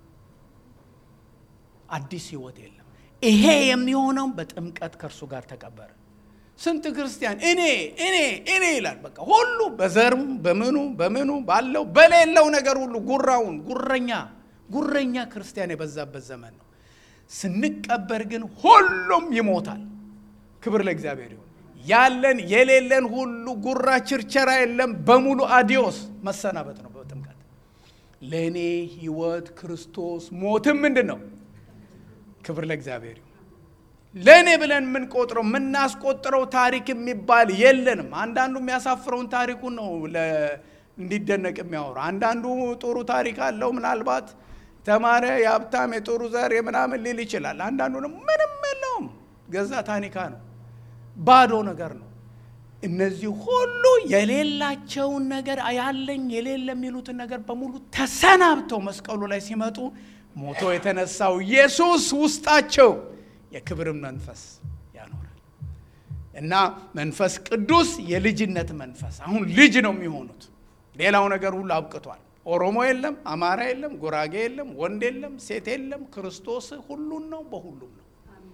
Speaker 1: አዲስ ሕይወት የለም። ይሄ የሚሆነው በጥምቀት ከእርሱ ጋር ተቀበረ። ስንት ክርስቲያን እኔ እኔ እኔ ይላል። በቃ ሁሉ በዘርሙ በምኑ በምኑ ባለው በሌለው ነገር ሁሉ ጉራውን ጉረኛ ጉረኛ ክርስቲያን የበዛበት ዘመን ነው። ስንቀበር ግን ሁሉም ይሞታል። ክብር ለእግዚአብሔር ይሁን። ያለን የሌለን ሁሉ ጉራ ችርቸራ የለም። በሙሉ አዲዮስ መሰናበት ነው በጥምቀት። ለኔ ሕይወት ክርስቶስ ሞትም ምንድነው? ክብር ለእግዚአብሔር ይሁን። ለኔ ብለን ምን ቆጥረው ምን ናስቆጥረው ታሪክ የሚባል የለንም። አንዳንዱ የሚያሳፍረውን ታሪኩን ነው እንዲደነቅ የሚያወራ። አንዳንዱ ጥሩ ታሪክ አለው ምናልባት ተማረ የሀብታም የጥሩ ዘር የምናምን ሊል ይችላል። አንዳንዱ ምንም የለውም ገዛ ታኒካ ነው፣ ባዶ ነገር ነው። እነዚህ ሁሉ የሌላቸውን ነገር ያለኝ የሌለ የሚሉትን ነገር በሙሉ ተሰናብተው መስቀሉ ላይ ሲመጡ ሞቶ የተነሳው ኢየሱስ ውስጣቸው የክብርን መንፈስ ያኖራል። እና መንፈስ ቅዱስ የልጅነት መንፈስ አሁን ልጅ ነው የሚሆኑት። ሌላው ነገር ሁሉ አብቅቷል። ኦሮሞ የለም፣ አማራ የለም፣ ጉራጌ የለም፣ ወንድ የለም፣ ሴት የለም። ክርስቶስ ሁሉን ነው፣ በሁሉም ነው።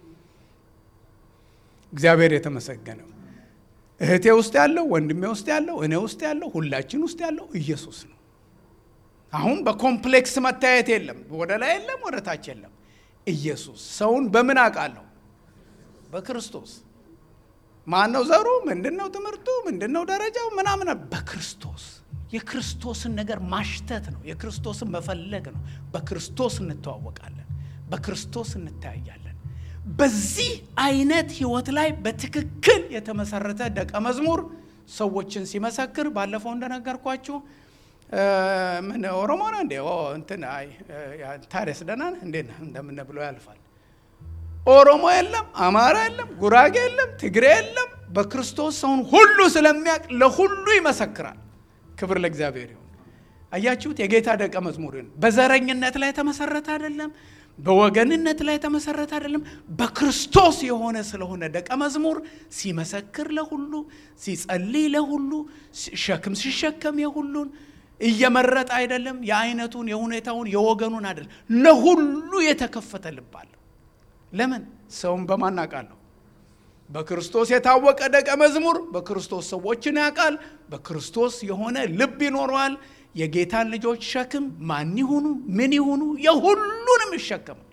Speaker 1: እግዚአብሔር የተመሰገነው። እህቴ ውስጥ ያለው፣ ወንድሜ ውስጥ ያለው፣ እኔ ውስጥ ያለው፣ ሁላችን ውስጥ ያለው ኢየሱስ ነው። አሁን በኮምፕሌክስ መታየት የለም። ወደ ላይ የለም፣ ወደ ታች የለም። ኢየሱስ። ሰውን በምን አውቃለሁ? በክርስቶስ። ማን ነው ዘሩ? ምንድነው ትምህርቱ? ምንድነው ደረጃው? ምናምን በክርስቶስ። የክርስቶስን ነገር ማሽተት ነው። የክርስቶስን መፈለግ ነው። በክርስቶስ እንተዋወቃለን። በክርስቶስ እንታያለን። በዚህ አይነት ህይወት ላይ በትክክል የተመሰረተ ደቀ መዝሙር ሰዎችን ሲመሰክር ባለፈው እንደነገርኳችሁ ምን ኦሮሞ ነው እንዴ ኦ እንትን አይ ታሪስ ደናን እንዴ እንደምን ብሎ ያልፋል። ኦሮሞ የለም፣ አማራ የለም፣ ጉራጌ የለም፣ ትግሬ የለም። በክርስቶስ ሰውን ሁሉ ስለሚያውቅ ለሁሉ ይመሰክራል። ክብር ለእግዚአብሔር ይሁን። አያችሁት? የጌታ ደቀ መዝሙር በዘረኝነት ላይ ተመሰረተ አይደለም፣ በወገንነት ላይ ተመሰረተ አይደለም። በክርስቶስ የሆነ ስለሆነ ደቀ መዝሙር ሲመሰክር ለሁሉ፣ ሲጸልይ ለሁሉ፣ ሸክም ሲሸከም የሁሉን እየመረጠ አይደለም። የአይነቱን የሁኔታውን የወገኑን አይደለም፣ ለሁሉ የተከፈተ ልብ አለው። ለምን? ሰውን በማን አውቃለሁ? በክርስቶስ የታወቀ ደቀ መዝሙር በክርስቶስ ሰዎችን ያውቃል። በክርስቶስ የሆነ ልብ ይኖረዋል። የጌታን ልጆች ሸክም ማን ይሁኑ ምን ይሁኑ የሁሉንም ይሸከማል።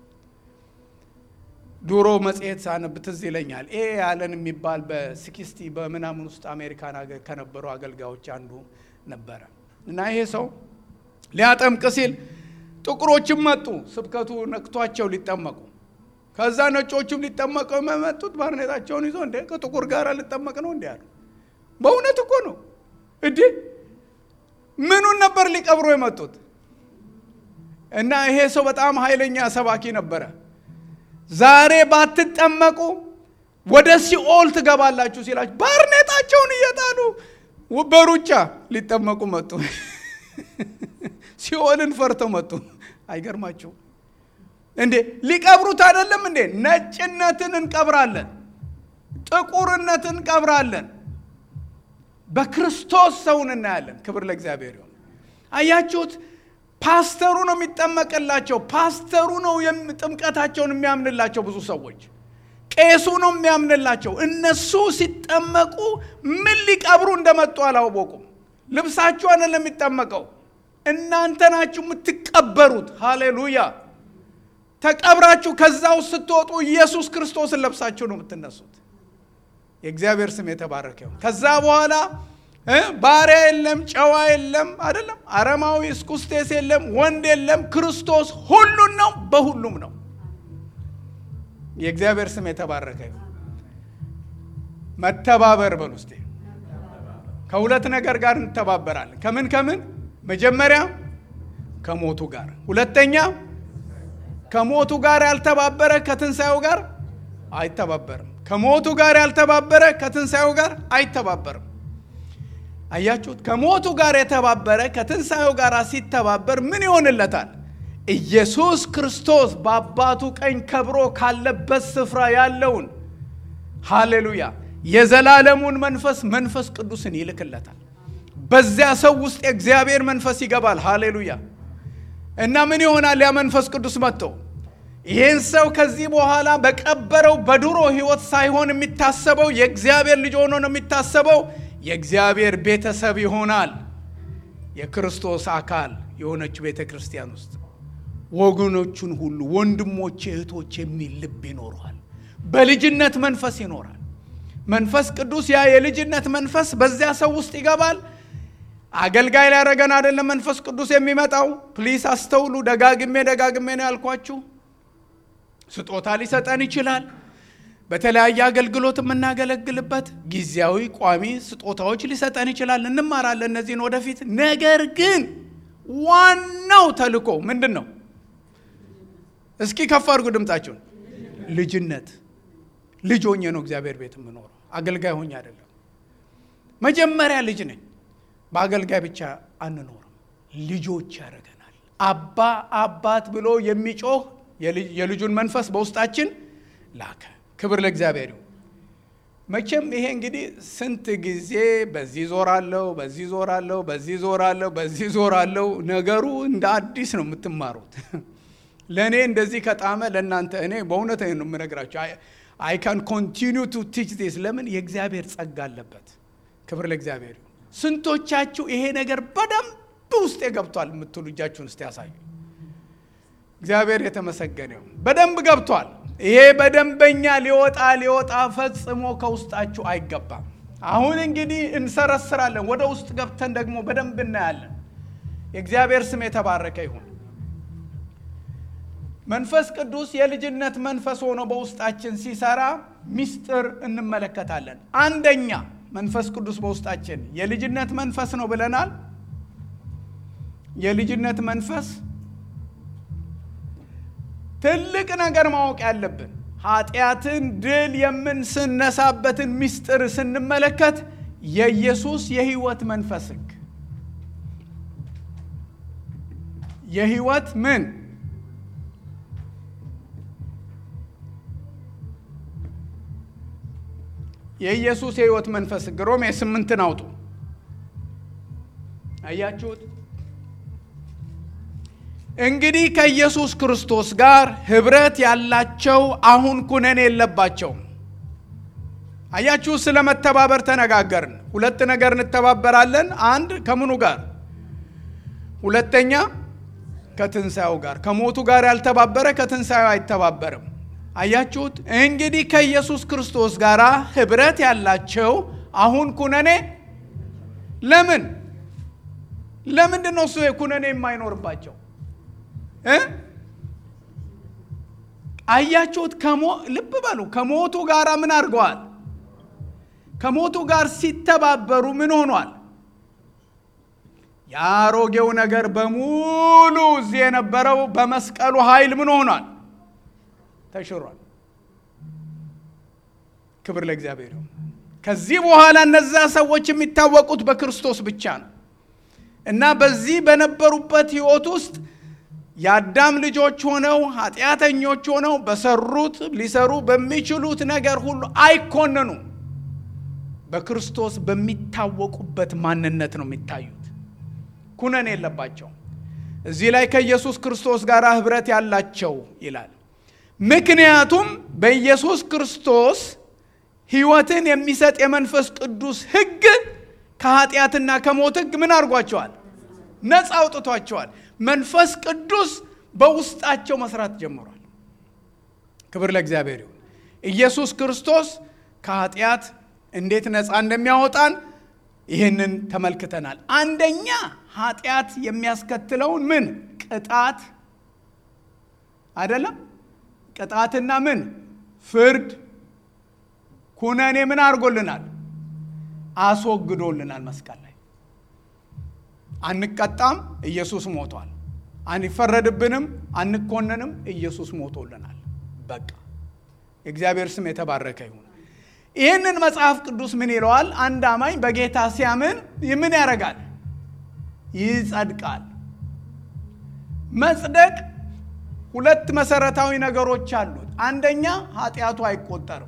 Speaker 1: ዱሮ መጽሔት ሳነብ ትዝ ይለኛል። ኤ ያለን የሚባል በስክስቲ በምናምን ውስጥ አሜሪካን ሀገር ከነበሩ አገልጋዮች አንዱ ነበረ እና ይሄ ሰው ሊያጠምቅ ሲል ጥቁሮችም መጡ ስብከቱ ነክቷቸው ሊጠመቁ። ከዛ ነጮቹም ሊጠመቁ መመጡት ባርኔጣቸውን ይዞ እንደ ከጥቁር ጋር ሊጠመቅ ነው እንዴ አሉ። በእውነት እኮ ነው እንዴ! ምኑን ነበር ሊቀብሩ የመጡት? እና ይሄ ሰው በጣም ኃይለኛ ሰባኪ ነበረ ዛሬ ባትጠመቁ ወደ ሲኦል ትገባላችሁ ሲላችሁ ባርኔጣቸውን እየጣሉ በሩጫ ሊጠመቁ መጡ። ሲኦልን ፈርተው መጡ። አይገርማችሁ እንዴ? ሊቀብሩት አይደለም እንዴ? ነጭነትን እንቀብራለን፣ ጥቁርነትን እንቀብራለን፣ በክርስቶስ ሰውን እናያለን። ክብር ለእግዚአብሔር ይሁን። አያችሁት? ፓስተሩ ነው የሚጠመቅላቸው፣ ፓስተሩ ነው ጥምቀታቸውን የሚያምንላቸው። ብዙ ሰዎች ቄሱ ነው የሚያምንላቸው። እነሱ ሲጠመቁ ምን ሊቀብሩ እንደመጡ አላወቁም። ልብሳችሁ አይደለም የሚጠመቀው፣ እናንተ ናችሁ የምትቀበሩት። ሃሌሉያ! ተቀብራችሁ ከዛው ስትወጡ ኢየሱስ ክርስቶስን ለብሳችሁ ነው የምትነሱት። የእግዚአብሔር ስም የተባረከ ይሁን። ከዛ በኋላ ባሪያ የለም፣ ጨዋ የለም፣ አይደለም አረማዊ እስኩስቴስ የለም፣ ወንድ የለም፣ ክርስቶስ ሁሉን ነው፣ በሁሉም ነው። የእግዚአብሔር ስም የተባረከ ይሁን። መተባበር በሉ እስቲ። ከሁለት ነገር ጋር እንተባበራለን። ከምን ከምን? መጀመሪያ ከሞቱ ጋር፣ ሁለተኛ ከሞቱ ጋር ያልተባበረ ከትንሳኤው ጋር አይተባበርም። ከሞቱ ጋር ያልተባበረ ከትንሳኤው ጋር አይተባበርም። አያችሁት? ከሞቱ ጋር የተባበረ ከትንሳኤው ጋር ሲተባበር ምን ይሆንለታል? ኢየሱስ ክርስቶስ በአባቱ ቀኝ ከብሮ ካለበት ስፍራ ያለውን ሃሌሉያ የዘላለሙን መንፈስ መንፈስ ቅዱስን ይልክለታል። በዚያ ሰው ውስጥ የእግዚአብሔር መንፈስ ይገባል። ሃሌሉያ! እና ምን ይሆናል? ያ መንፈስ ቅዱስ መጥቶ ይህን ሰው ከዚህ በኋላ በቀበረው በድሮ ህይወት ሳይሆን የሚታሰበው የእግዚአብሔር ልጅ ሆኖ ነው የሚታሰበው። የእግዚአብሔር ቤተሰብ ይሆናል። የክርስቶስ አካል የሆነች ቤተ ክርስቲያን ውስጥ ወገኖቹን ሁሉ ወንድሞቼ እህቶቼ የሚል ልብ ይኖራል። በልጅነት መንፈስ ይኖራል። መንፈስ ቅዱስ ያ የልጅነት መንፈስ በዚያ ሰው ውስጥ ይገባል። አገልጋይ ላይ ያረጋን አይደለም መንፈስ ቅዱስ የሚመጣው። ፕሊስ አስተውሉ። ደጋግሜ ደጋግሜ ነው ያልኳችሁ። ስጦታ ሊሰጠን ይችላል። በተለያየ አገልግሎት የምናገለግልበት ጊዜያዊ ቋሚ ስጦታዎች ሊሰጠን ይችላል። እንማራለን እነዚህን ወደፊት። ነገር ግን ዋናው ተልእኮ ምንድነው? እስኪ ከፍ አድርጉ ድምጻችሁን። ልጅነት። ልጅ ሆኜ ነው እግዚአብሔር ቤት የምኖረው፣ አገልጋይ ሆኜ አይደለም። መጀመሪያ ልጅ ነኝ። በአገልጋይ ብቻ አንኖርም። ልጆች ያደርገናል። አባ አባት ብሎ የሚጮህ የልጁን መንፈስ በውስጣችን ላከ። ክብር ለእግዚአብሔር ይሁን። መቼም ይሄ እንግዲህ ስንት ጊዜ በዚህ ዞራለሁ በዚህ ዞራለሁ በዚህ ዞራለሁ በዚህ ዞራለሁ ነገሩ እንደ አዲስ ነው የምትማሩት። ለኔ እንደዚህ ከጣመ ለእናንተ እኔ በእውነት ነው የምነግራችሁ። I can continue to teach this። ለምን? የእግዚአብሔር ጸጋ አለበት። ክብር ለእግዚአብሔር ይሁን። ስንቶቻችሁ ይሄ ነገር በደንብ ውስጥ ገብቷል የምትሉ እጃችሁን እስቲ ያሳዩ። እግዚአብሔር የተመሰገነ ይሁን። በደንብ ገብቷል። ይሄ በደንበኛ ሊወጣ ሊወጣ ፈጽሞ ከውስጣችሁ አይገባም። አሁን እንግዲህ እንሰረስራለን። ወደ ውስጥ ገብተን ደግሞ በደንብ እናያለን። የእግዚአብሔር ስም የተባረከ ይሁን። መንፈስ ቅዱስ የልጅነት መንፈስ ሆኖ በውስጣችን ሲሰራ ሚስጥር እንመለከታለን። አንደኛ መንፈስ ቅዱስ በውስጣችን የልጅነት መንፈስ ነው ብለናል። የልጅነት መንፈስ ትልቅ ነገር ማወቅ ያለብን ኃጢአትን ድል የምንነሳበትን ሚስጥር ስንመለከት የኢየሱስ የህይወት መንፈስ የህይወት ምን የኢየሱስ የህይወት መንፈስ ሮሜ ስምንትን አውጡ። አያችሁት? እንግዲህ ከኢየሱስ ክርስቶስ ጋር ህብረት ያላቸው አሁን ኩነኔ የለባቸውም። አያችሁ? ስለመተባበር ተነጋገርን። ሁለት ነገር እንተባበራለን። አንድ ከምኑ ጋር? ሁለተኛ ከትንሳኤው ጋር። ከሞቱ ጋር ያልተባበረ ከትንሳኤው አይተባበርም። አያችሁት? እንግዲህ ከኢየሱስ ክርስቶስ ጋር ህብረት ያላቸው አሁን ኩነኔ ለምን ለምንድነው እሱ ኩነኔ የማይኖርባቸው? እ አያችሁት? ከሞ ልብ በሉ። ከሞቱ ጋር ምን አድርገዋል? ከሞቱ ጋር ሲተባበሩ ምን ሆኗል? ያሮጌው ነገር በሙሉ እዚህ የነበረው በመስቀሉ ኃይል ምን ሆኗል? ተሽሯል። ክብር ለእግዚአብሔር ይሁን። ከዚህ በኋላ እነዛ ሰዎች የሚታወቁት በክርስቶስ ብቻ ነው እና በዚህ በነበሩበት ህይወት ውስጥ የአዳም ልጆች ሆነው ኃጢአተኞች ሆነው በሰሩት ሊሰሩ በሚችሉት ነገር ሁሉ አይኮነኑ። በክርስቶስ በሚታወቁበት ማንነት ነው የሚታዩት። ኩነኔ የለባቸው። እዚህ ላይ ከኢየሱስ ክርስቶስ ጋር ህብረት ያላቸው ይላል። ምክንያቱም በኢየሱስ ክርስቶስ ህይወትን የሚሰጥ የመንፈስ ቅዱስ ህግ ከኃጢአትና ከሞት ህግ ምን አድርጓቸዋል? ነፃ አውጥቷቸዋል። መንፈስ ቅዱስ በውስጣቸው መስራት ጀምሯል። ክብር ለእግዚአብሔር ይሁን። ኢየሱስ ክርስቶስ ከኃጢአት እንዴት ነፃ እንደሚያወጣን ይህንን ተመልክተናል። አንደኛ ኃጢአት የሚያስከትለውን ምን ቅጣት አይደለም? ቅጣትና ምን ፍርድ ኩነኔ ምን አድርጎልናል? አስወግዶልናል። መስቀል ላይ አንቀጣም፣ ኢየሱስ ሞቷል። አንፈረድብንም፣ አንኮነንም፣ ኢየሱስ ሞቶልናል። በቃ የእግዚአብሔር ስም የተባረከ ይሁን። ይህንን መጽሐፍ ቅዱስ ምን ይለዋል? አንድ አማኝ በጌታ ሲያምን ምን ያደርጋል? ይጸድቃል። መጽደቅ ሁለት መሰረታዊ ነገሮች አሉት። አንደኛ ኃጢአቱ አይቆጠርም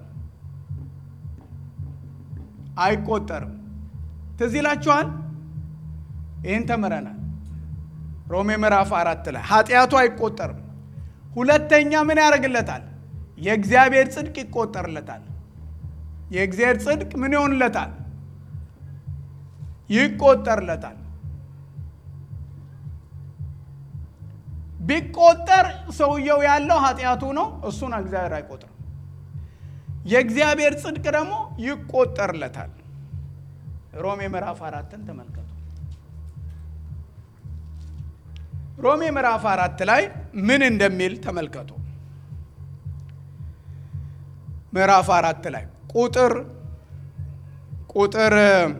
Speaker 1: አይቆጠርም። ትዝ ይላችኋል? ይህን ተምረናል ሮሜ ምዕራፍ አራት ላይ ኃጢአቱ አይቆጠርም። ሁለተኛ ምን ያደርግለታል? የእግዚአብሔር ጽድቅ ይቆጠርለታል። የእግዚአብሔር ጽድቅ ምን ይሆንለታል? ይቆጠርለታል። ቢቆጠር ሰውየው ያለው ኃጢአቱ ነው፣ እሱን እግዚአብሔር አይቆጥርም። የእግዚአብሔር ጽድቅ ደግሞ ይቆጠርለታል። ሮሜ ምዕራፍ አራትን ተመልከቱ። ሮሜ ምዕራፍ አራት ላይ ምን እንደሚል ተመልከቱ። ምዕራፍ አራት ላይ ቁጥር ቁጥር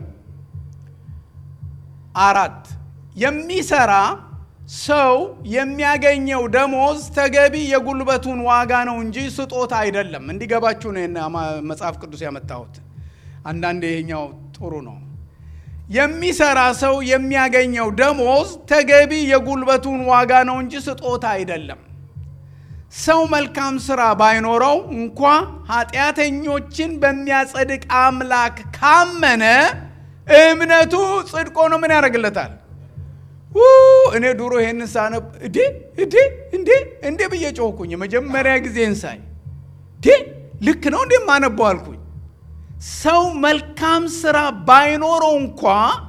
Speaker 1: አራት የሚሰራ ሰው የሚያገኘው ደሞዝ ተገቢ የጉልበቱን ዋጋ ነው እንጂ ስጦታ አይደለም። እንዲገባችሁ ነው መጽሐፍ ቅዱስ ያመጣሁት። አንዳንዴ ይሄኛው ጥሩ ነው። የሚሰራ ሰው የሚያገኘው ደሞዝ ተገቢ የጉልበቱን ዋጋ ነው እንጂ ስጦታ አይደለም። ሰው መልካም ስራ ባይኖረው እንኳ ኃጢአተኞችን በሚያጸድቅ አምላክ ካመነ እምነቱ ጽድቅ ሆኖ ምን ያደርግለታል? እኔ ዱሮ ይሄን ሳነብ እዴ እዴ እንዴ እንዴ ብዬ ጮህኩኝ። የመጀመሪያ ጊዜን ሳይ ዲ ልክ ነው እንዴ ማነበው አልኩኝ። ሰው መልካም ስራ ባይኖረው እንኳ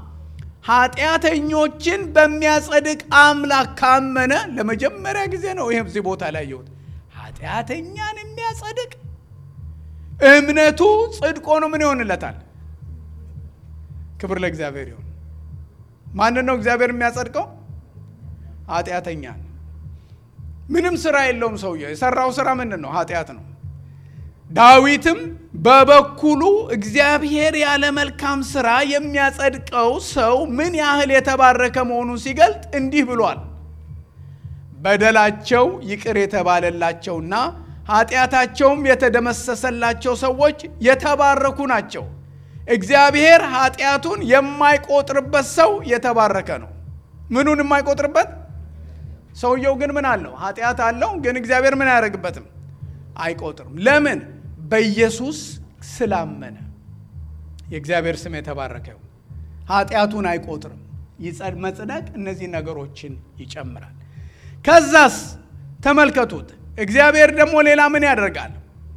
Speaker 1: ኃጢአተኞችን በሚያጸድቅ አምላክ ካመነ ለመጀመሪያ ጊዜ ነው ይሄም እዚህ ቦታ ላይ ያየሁት። ኃጢአተኛን የሚያጸድቅ እምነቱ ጽድቅ ሆኖ ምን ይሆንለታል? ክብር ለእግዚአብሔር ይሁን። ማን ነው እግዚአብሔር የሚያጸድቀው? ኃጢአተኛን። ምንም ስራ የለውም ሰውየው። የሰራው ስራ ምንድን ነው? ኃጢአት ነው። ዳዊትም በበኩሉ እግዚአብሔር ያለ መልካም ስራ የሚያጸድቀው ሰው ምን ያህል የተባረከ መሆኑን ሲገልጥ እንዲህ ብሏል። በደላቸው ይቅር የተባለላቸውና ኃጢአታቸውም የተደመሰሰላቸው ሰዎች የተባረኩ ናቸው። እግዚአብሔር ኃጢአቱን የማይቆጥርበት ሰው የተባረከ ነው። ምኑን የማይቆጥርበት? ሰውየው ግን ምን አለው? ኃጢአት አለው፣ ግን እግዚአብሔር ምን አያደርግበትም? አይቆጥርም። ለምን? በኢየሱስ ስላመነ። የእግዚአብሔር ስም የተባረከ ይሁን። ኃጢአቱን አይቆጥርም። መጽደቅ እነዚህ ነገሮችን ይጨምራል። ከዛስ ተመልከቱት። እግዚአብሔር ደግሞ ሌላ ምን ያደርጋል?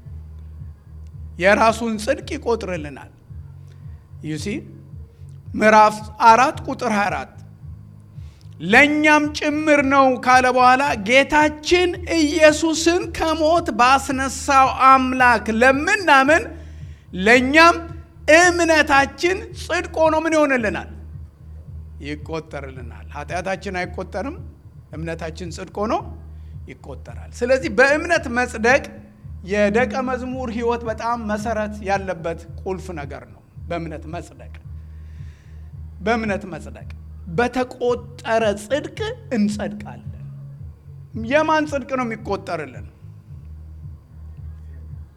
Speaker 1: የራሱን ጽድቅ ይቆጥርልናል። ዩሲ ምዕራፍ አራት ቁጥር ሃያ አራት ለኛም ጭምር ነው ካለ በኋላ ጌታችን ኢየሱስን ከሞት ባስነሳው አምላክ ለምናምን ለኛም እምነታችን ጽድቅ ሆኖ ምን ይሆንልናል? ይቆጠርልናል። ኃጢአታችን አይቆጠርም፣ እምነታችን ጽድቅ ሆኖ ይቆጠራል። ስለዚህ በእምነት መጽደቅ የደቀ መዝሙር ህይወት በጣም መሰረት ያለበት ቁልፍ ነገር ነው። በእምነት መጽደቅ በእምነት መጽደቅ በተቆጠረ ጽድቅ እንጸድቃለን። የማን ጽድቅ ነው የሚቆጠርልን?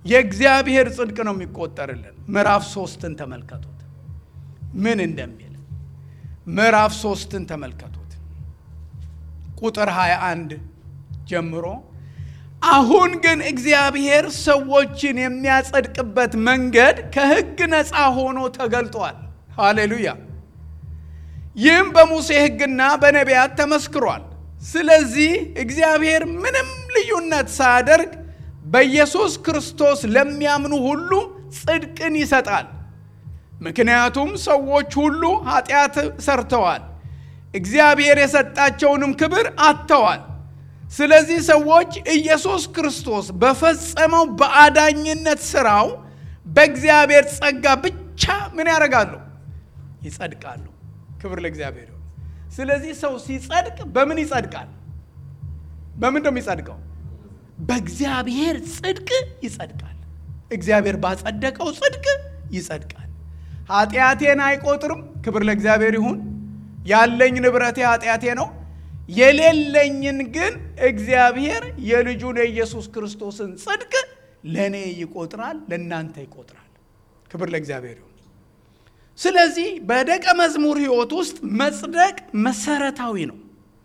Speaker 1: የእግዚአብሔር ጽድቅ ነው የሚቆጠርልን። ምዕራፍ ሶስትን ተመልከቱት ምን እንደሚል። ምዕራፍ ሶስትን ተመልከቱት ቁጥር ሃያ አንድ ጀምሮ አሁን ግን እግዚአብሔር ሰዎችን የሚያጸድቅበት መንገድ ከሕግ ነፃ ሆኖ ተገልጧል። ሃሌሉያ! ይህም በሙሴ ሕግና በነቢያት ተመስክሯል። ስለዚህ እግዚአብሔር ምንም ልዩነት ሳያደርግ በኢየሱስ ክርስቶስ ለሚያምኑ ሁሉ ጽድቅን ይሰጣል። ምክንያቱም ሰዎች ሁሉ ኃጢአት ሰርተዋል፣ እግዚአብሔር የሰጣቸውንም ክብር አጥተዋል። ስለዚህ ሰዎች ኢየሱስ ክርስቶስ በፈጸመው በአዳኝነት ሥራው በእግዚአብሔር ጸጋ ብቻ ምን ያደርጋሉ? ይጸድቃሉ። ክብር ለእግዚአብሔር ይሁን። ስለዚህ ሰው ሲጸድቅ በምን ይጸድቃል? በምን ነው የሚጸድቀው? በእግዚአብሔር ጽድቅ ይጸድቃል። እግዚአብሔር ባጸደቀው ጽድቅ ይጸድቃል። ኃጢአቴን አይቆጥርም። ክብር ለእግዚአብሔር ይሁን። ያለኝ ንብረቴ ኃጢአቴ ነው። የሌለኝን ግን እግዚአብሔር የልጁን የኢየሱስ ክርስቶስን ጽድቅ ለኔ ይቆጥራል፣ ለናንተ ይቆጥራል። ክብር ለእግዚአብሔር ይሁን። ስለዚህ በደቀ መዝሙር ሕይወት ውስጥ መጽደቅ መሰረታዊ ነው።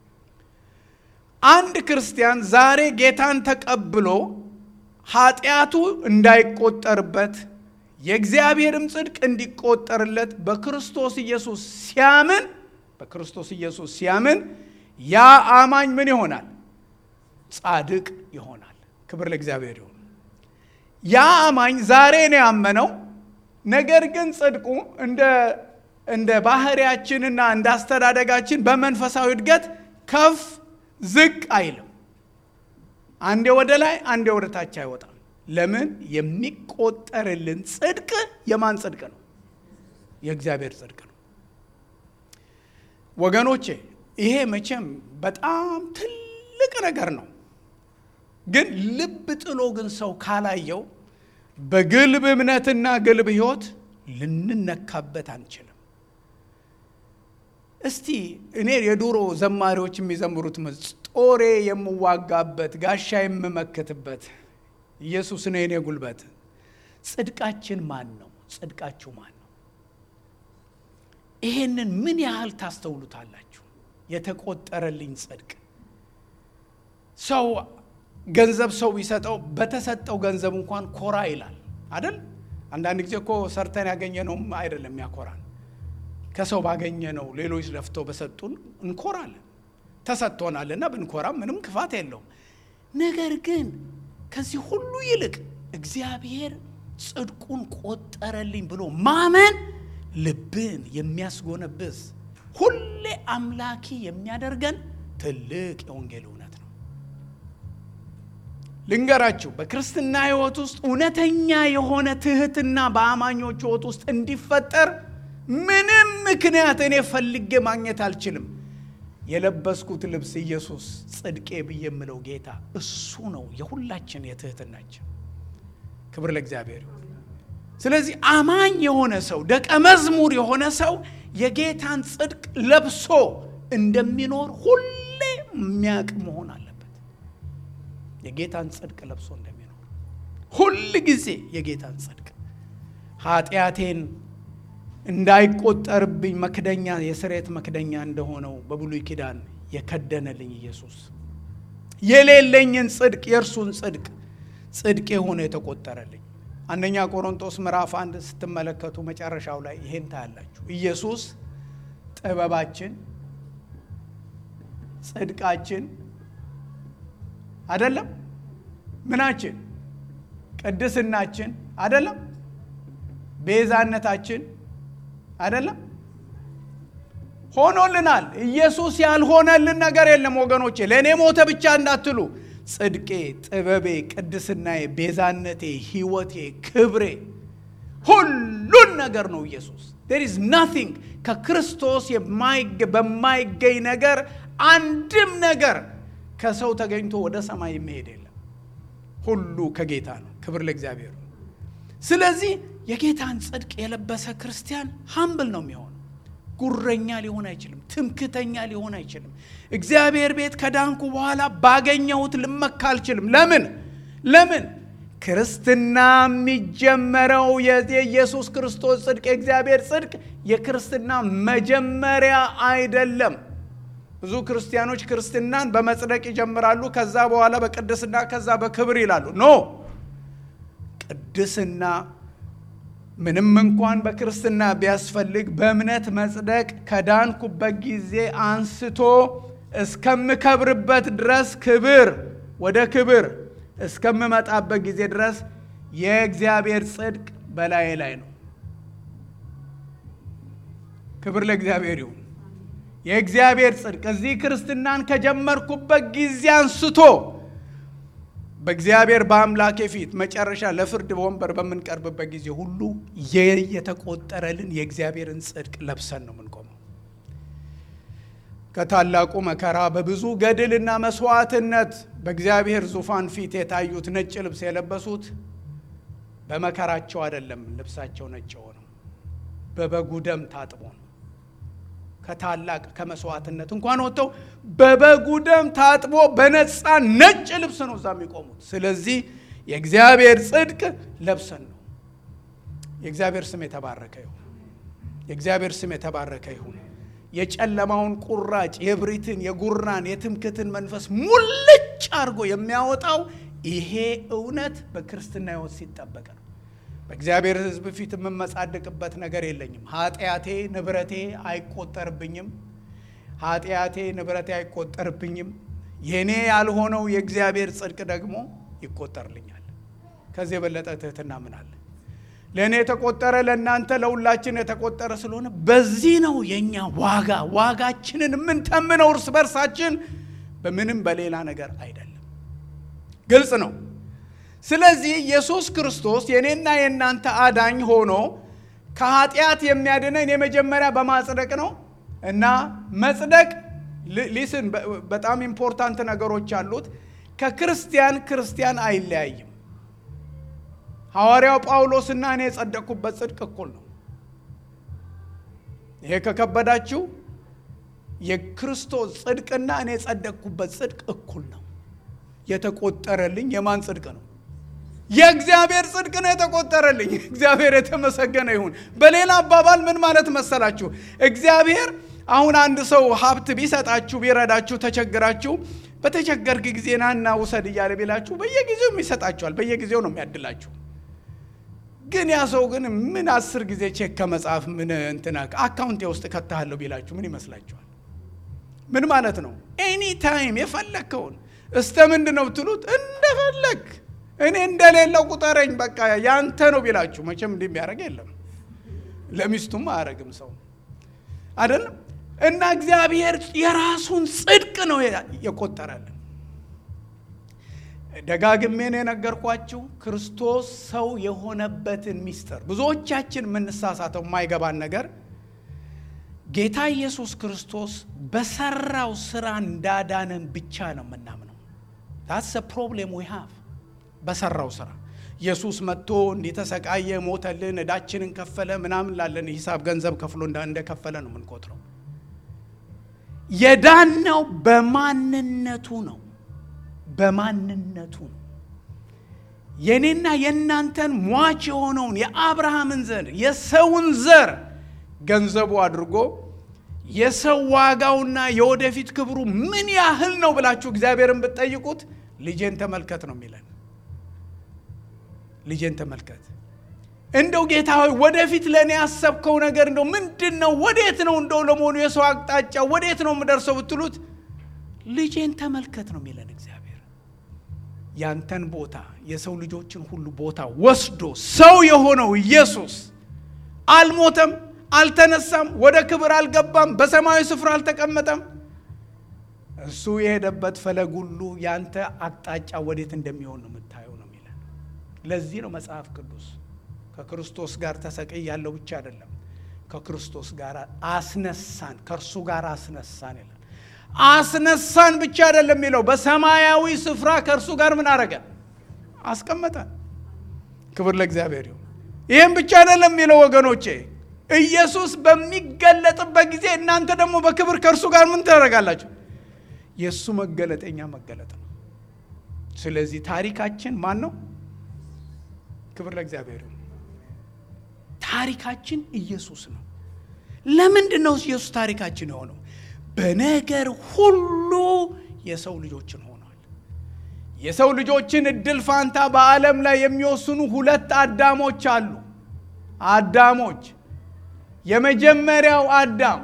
Speaker 1: አንድ ክርስቲያን ዛሬ ጌታን ተቀብሎ ኃጢአቱ እንዳይቆጠርበት የእግዚአብሔርም ጽድቅ እንዲቆጠርለት በክርስቶስ ኢየሱስ ሲያምን በክርስቶስ ኢየሱስ ሲያምን ያ አማኝ ምን ይሆናል? ጻድቅ ይሆናል። ክብር ለእግዚአብሔር ይሁን። ያ አማኝ ዛሬ ነው ያመነው። ነገር ግን ጽድቁ እንደ እንደ ባህሪያችንና እንደ አስተዳደጋችን በመንፈሳዊ እድገት ከፍ ዝቅ አይልም። አንዴ ወደ ላይ አንዴ ወደ ታች አይወጣም። ለምን? የሚቆጠርልን ጽድቅ የማን ጽድቅ ነው? የእግዚአብሔር ጽድቅ ነው። ወገኖቼ ይሄ መቼም በጣም ትልቅ ነገር ነው። ግን ልብ ጥሎ ግን ሰው ካላየው በግልብ እምነትና ግልብ ሕይወት ልንነካበት አንችልም። እስቲ እኔ የዱሮ ዘማሪዎች የሚዘምሩት ጦሬ የምዋጋበት ጋሻ የምመክትበት ኢየሱስ ነው የኔ ጉልበት። ጽድቃችን ማን ነው? ጽድቃችሁ ማን ነው? ይሄንን ምን ያህል ታስተውሉታላችሁ? የተቆጠረልኝ ጽድቅ። ሰው ገንዘብ ሰው ቢሰጠው በተሰጠው ገንዘብ እንኳን ኮራ ይላል አይደል? አንዳንድ ጊዜ እኮ ሰርተን ያገኘነውም አይደለም ያኮራን። ከሰው ባገኘነው ሌሎች ለፍተው በሰጡን እንኮራለን። ተሰጥቶናልና ብንኮራም ምንም ክፋት የለውም። ነገር ግን ከዚህ ሁሉ ይልቅ እግዚአብሔር ጽድቁን ቆጠረልኝ ብሎ ማመን ልብን የሚያስጎነብስ ሁሌ አምላኪ የሚያደርገን ትልቅ የወንጌል እውነት ነው። ልንገራችሁ፣ በክርስትና ሕይወት ውስጥ እውነተኛ የሆነ ትህትና በአማኞች ሕይወት ውስጥ እንዲፈጠር ምንም ምክንያት እኔ ፈልጌ ማግኘት አልችልም። የለበስኩት ልብስ ኢየሱስ ጽድቄ ብዬ የምለው ጌታ እሱ ነው የሁላችን የትህትናችን። ክብር ለእግዚአብሔር ይሁን። ስለዚህ አማኝ የሆነ ሰው ደቀ መዝሙር የሆነ ሰው የጌታን ጽድቅ ለብሶ እንደሚኖር ሁሌ የሚያውቅ መሆን አለበት። የጌታን ጽድቅ ለብሶ እንደሚኖር ሁሉ ጊዜ የጌታን ጽድቅ ኃጢአቴን እንዳይቆጠርብኝ መክደኛ የስሬት መክደኛ እንደሆነው በብሉይ ኪዳን የከደነልኝ ኢየሱስ የሌለኝን ጽድቅ የእርሱን ጽድቅ ጽድቄ ሆነ የተቆጠረልኝ። አንደኛ ቆሮንቶስ ምዕራፍ አንድ ስትመለከቱ መጨረሻው ላይ ይሄን ታያላችሁ። ኢየሱስ ጥበባችን፣ ጽድቃችን አይደለም? ምናችን? ቅድስናችን አይደለም? ቤዛነታችን አይደለም? ሆኖልናል። ኢየሱስ ያልሆነልን ነገር የለም ወገኖቼ። ለኔ ሞተ ብቻ እንዳትሉ፣ ጽድቄ፣ ጥበቤ፣ ቅድስናዬ፣ ቤዛነቴ፣ ሕይወቴ፣ ክብሬ ሁሉን ነገር ነው ኢየሱስ። there is nothing ከክርስቶስ በማይገኝ ነገር አንድም ነገር ከሰው ተገኝቶ ወደ ሰማይ የሚሄድ የለም። ሁሉ ከጌታ ነው። ክብር ለእግዚአብሔር። ስለዚህ የጌታን ጽድቅ የለበሰ ክርስቲያን ሃምብል ነው የሚሆነው። ጉረኛ ሊሆን አይችልም። ትምክተኛ ሊሆን አይችልም። እግዚአብሔር ቤት ከዳንኩ በኋላ ባገኘሁት ልመካ አልችልም። ለምን? ለምን? ክርስትና የሚጀመረው የኢየሱስ ክርስቶስ ጽድቅ የእግዚአብሔር ጽድቅ የክርስትና መጀመሪያ አይደለም። ብዙ ክርስቲያኖች ክርስትናን በመጽደቅ ይጀምራሉ፣ ከዛ በኋላ በቅድስና ከዛ በክብር ይላሉ። ኖ ቅድስና ምንም እንኳን በክርስትና ቢያስፈልግ በእምነት መጽደቅ ከዳንኩበት ጊዜ አንስቶ እስከምከብርበት ድረስ ክብር ወደ ክብር እስከምመጣበት ጊዜ ድረስ የእግዚአብሔር ጽድቅ በላይ ላይ ነው። ክብር ለእግዚአብሔር ይሁን። የእግዚአብሔር ጽድቅ እዚህ ክርስትናን ከጀመርኩበት ጊዜ አንስቶ በእግዚአብሔር በአምላኬ ፊት መጨረሻ ለፍርድ ወንበር በምንቀርብበት ጊዜ ሁሉ የተቆጠረልን የእግዚአብሔርን ጽድቅ ለብሰን ነው የምንቆመው። ከታላቁ መከራ በብዙ ገድልና መስዋዕትነት በእግዚአብሔር ዙፋን ፊት የታዩት ነጭ ልብስ የለበሱት በመከራቸው አይደለም፣ ልብሳቸው ነጭ ሆነው በበጉ ደም ታጥቦ ነው። ከታላቅ ከመስዋዕትነት እንኳን ወጥተው በበጉ ደም ታጥቦ በነጻ ነጭ ልብስ ነው እዛ የሚቆሙት። ስለዚህ የእግዚአብሔር ጽድቅ ለብሰን ነው። የእግዚአብሔር ስም የተባረከ ይሁን። የእግዚአብሔር ስም የተባረከ ይሁን። የጨለማውን ቁራጭ የብሪትን የጉራን የትምክትን መንፈስ ሙልጭ አድርጎ የሚያወጣው ይሄ እውነት በክርስትና ሕይወት ሲጠበቅ ነው። በእግዚአብሔር ሕዝብ ፊት የምመጻደቅበት ነገር የለኝም። ኃጢአቴ ንብረቴ አይቆጠርብኝም። ኃጢአቴ ንብረቴ አይቆጠርብኝም። የኔ ያልሆነው የእግዚአብሔር ጽድቅ ደግሞ ይቆጠርልኛል። ከዚህ የበለጠ ትህትና ምን አለ? ለእኔ የተቆጠረ ለእናንተ ለሁላችን የተቆጠረ ስለሆነ በዚህ ነው የኛ ዋጋ ዋጋችንን የምንተምነው እርስ በርሳችን በምንም በሌላ ነገር አይደለም። ግልጽ ነው። ስለዚህ ኢየሱስ ክርስቶስ የኔና የናንተ አዳኝ ሆኖ ከኃጢአት የሚያድነን የመጀመሪያ በማጽደቅ ነው። እና መጽደቅ ሊስን በጣም ኢምፖርታንት ነገሮች አሉት። ከክርስቲያን ክርስቲያን አይለያይም። ሐዋርያው ጳውሎስና እኔ የጸደቅኩበት ጽድቅ እኩል ነው። ይሄ ከከበዳችሁ የክርስቶስ ጽድቅና እኔ የጸደቅኩበት ጽድቅ እኩል ነው። የተቆጠረልኝ የማን ጽድቅ ነው? የእግዚአብሔር ጽድቅ ነው የተቆጠረልኝ። እግዚአብሔር የተመሰገነ ይሁን። በሌላ አባባል ምን ማለት መሰላችሁ? እግዚአብሔር አሁን አንድ ሰው ሀብት ቢሰጣችሁ ቢረዳችሁ ተቸግራችሁ በተቸገርክ ጊዜ ናና ውሰድ እያለ ቢላችሁ በየጊዜው ይሰጣችኋል። በየጊዜው ነው የሚያድላችሁ። ግን ያ ሰው ግን ምን አስር ጊዜ ቼክ ከመጻፍ ምን እንትና አካውንት ውስጥ ከተሃለው ቢላችሁ ምን ይመስላችኋል? ምን ማለት ነው? ኤኒ ታይም የፈለከውን እስተ ምንድነው ብትሉት እንደፈለክ እኔ እንደሌለው ቁጠረኝ በቃ ያንተ ነው ቢላችሁ መቼም እንዲህ የሚያደርግ የለም። ለሚስቱም አያረግም ሰው አይደለም። እና እግዚአብሔር የራሱን ጽድቅ ነው የቆጠረልን። ደጋግሜ ነው የነገርኳችሁ ክርስቶስ ሰው የሆነበትን ሚስጥር። ብዙዎቻችን የምንሳሳተው የማይገባን ነገር ጌታ ኢየሱስ ክርስቶስ በሰራው ስራ እንዳዳነን ብቻ ነው የምናምነው። that's the problem we have። በሰራው ስራ ኢየሱስ መጥቶ እንዲተሰቃየ ሞተልን እዳችንን ከፈለ ምናምን ላለን ሂሳብ ገንዘብ ከፍሎ እንደከፈለ ነው የምንቆጥረው። የዳነው በማንነቱ ነው። በማንነቱ የኔና የናንተን ሟች የሆነውን የአብርሃምን ዘር የሰውን ዘር ገንዘቡ አድርጎ የሰው ዋጋውና የወደፊት ክብሩ ምን ያህል ነው ብላችሁ እግዚአብሔርን ብትጠይቁት ልጄን ተመልከት ነው የሚለን። ልጄን ተመልከት። እንደው ጌታ ሆይ ወደፊት ለኔ ያሰብከው ነገር እንደው ምንድነው? ወዴት ነው እንደው ለሞኑ የሰው አቅጣጫ ወዴት ነው የምደርሰው ብትሉት ልጄን ተመልከት ነው የሚለን እግዚአብሔር። ያንተን ቦታ የሰው ልጆችን ሁሉ ቦታ ወስዶ ሰው የሆነው ኢየሱስ አልሞተም፣ አልተነሳም፣ ወደ ክብር አልገባም፣ በሰማያዊ ስፍራ አልተቀመጠም። እሱ የሄደበት ፈለግ ሁሉ ያንተ አቅጣጫ ወዴት እንደሚሆን ነው የምታየው ነው የሚለን። ለዚህ ነው መጽሐፍ ቅዱስ ከክርስቶስ ጋር ተሰቅያለሁ ብቻ አይደለም ከክርስቶስ ጋር አስነሳን፣ ከእርሱ ጋር አስነሳን ይላል። አስነሳን ብቻ አይደለም የሚለው በሰማያዊ ስፍራ ከእርሱ ጋር ምን አረገ? አስቀመጠን። ክብር ለእግዚአብሔር ይሁን። ይሄን ብቻ አይደለም የሚለው ወገኖቼ፣ ኢየሱስ በሚገለጥበት ጊዜ እናንተ ደግሞ በክብር ከእርሱ ጋር ምን ታደርጋላችሁ? የሱ መገለጠኛ መገለጥ ነው። ስለዚህ ታሪካችን ማን ነው? ክብር ለእግዚአብሔር። ታሪካችን ኢየሱስ ነው። ለምንድን ነው ኢየሱስ ታሪካችን የሆነው? በነገር ሁሉ የሰው ልጆችን ሆኗል። የሰው ልጆችን እድል ፋንታ በዓለም ላይ የሚወስኑ ሁለት አዳሞች አሉ። አዳሞች የመጀመሪያው አዳም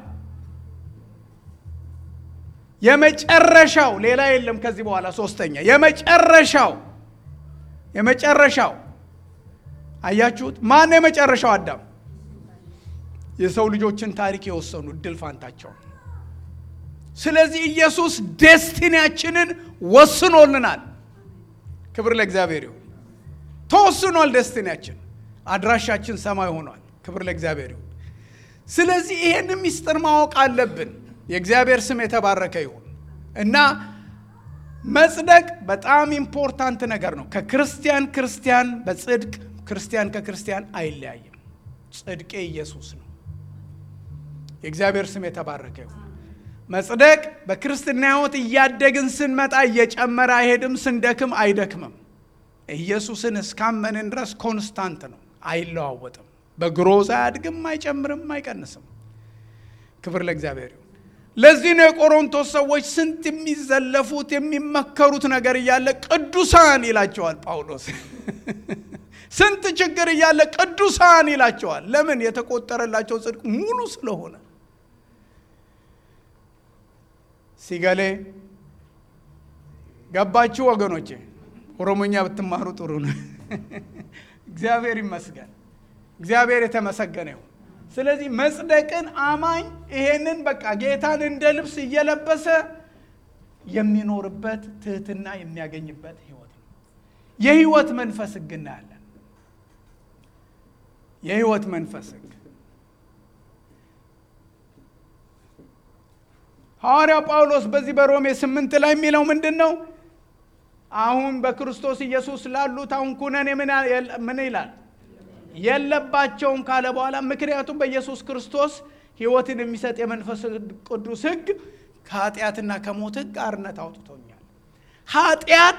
Speaker 1: የመጨረሻው ሌላ የለም ከዚህ በኋላ ሶስተኛ የመጨረሻው የመጨረሻው አያችሁት? ማን ነው የመጨረሻው አዳም? የሰው ልጆችን ታሪክ የወሰኑ እድል ፋንታቸው። ስለዚህ ኢየሱስ ዴስቲኒያችንን ወስኖልናል። ክብር ለእግዚአብሔር ይሁን። ተወስኗል ዴስቲኒያችን። አድራሻችን ሰማይ ሆኗል። ክብር ለእግዚአብሔር ይሁን። ስለዚህ ይሄን ምስጢር ማወቅ አለብን። የእግዚአብሔር ስም የተባረከ ይሁን እና መጽደቅ በጣም ኢምፖርታንት ነገር ነው። ከክርስቲያን ክርስቲያን በጽድቅ ክርስቲያን ከክርስቲያን አይለያይም። ጽድቄ ኢየሱስ ነው። የእግዚአብሔር ስም የተባረከ ይሁን። መጽደቅ በክርስትና ሕይወት እያደግን ስንመጣ እየጨመረ አይሄድም፣ ስንደክም አይደክምም። ኢየሱስን እስካመንን ድረስ ኮንስታንት ነው፣ አይለዋወጥም። በግሮዝ አያድግም፣ አይጨምርም፣ አይቀንስም። ክብር ለእግዚአብሔር ይሁን። ለዚህ ነው የቆሮንቶስ ሰዎች ስንት የሚዘለፉት የሚመከሩት ነገር እያለ ቅዱሳን ይላቸዋል ጳውሎስ። ስንት ችግር እያለ ቅዱሳን ይላቸዋል። ለምን? የተቆጠረላቸው ጽድቅ ሙሉ ስለሆነ። ሲገሌ ገባችሁ ወገኖቼ? ኦሮሞኛ ብትማሩ ጥሩ ነው። እግዚአብሔር ይመስገን። እግዚአብሔር የተመሰገነ ይሁን። ስለዚህ መጽደቅን አማኝ ይሄንን በቃ ጌታን እንደ ልብስ እየለበሰ የሚኖርበት ትህትና የሚያገኝበት ህይወት ነው። የህይወት መንፈስ ሕግ እናያለን። የህይወት መንፈስ ሕግ ሐዋርያው ጳውሎስ በዚህ በሮሜ ስምንት ላይ የሚለው ምንድነው? አሁን በክርስቶስ ኢየሱስ ላሉት አሁን ኩነኔ ምን ይላል? የለባቸውም ካለ በኋላ ምክንያቱም በኢየሱስ ክርስቶስ ህይወትን የሚሰጥ የመንፈስ ቅዱስ ሕግ ከኃጢአትና ከሞት ሕግ አርነት አውጥቶኛል። ኃጢአት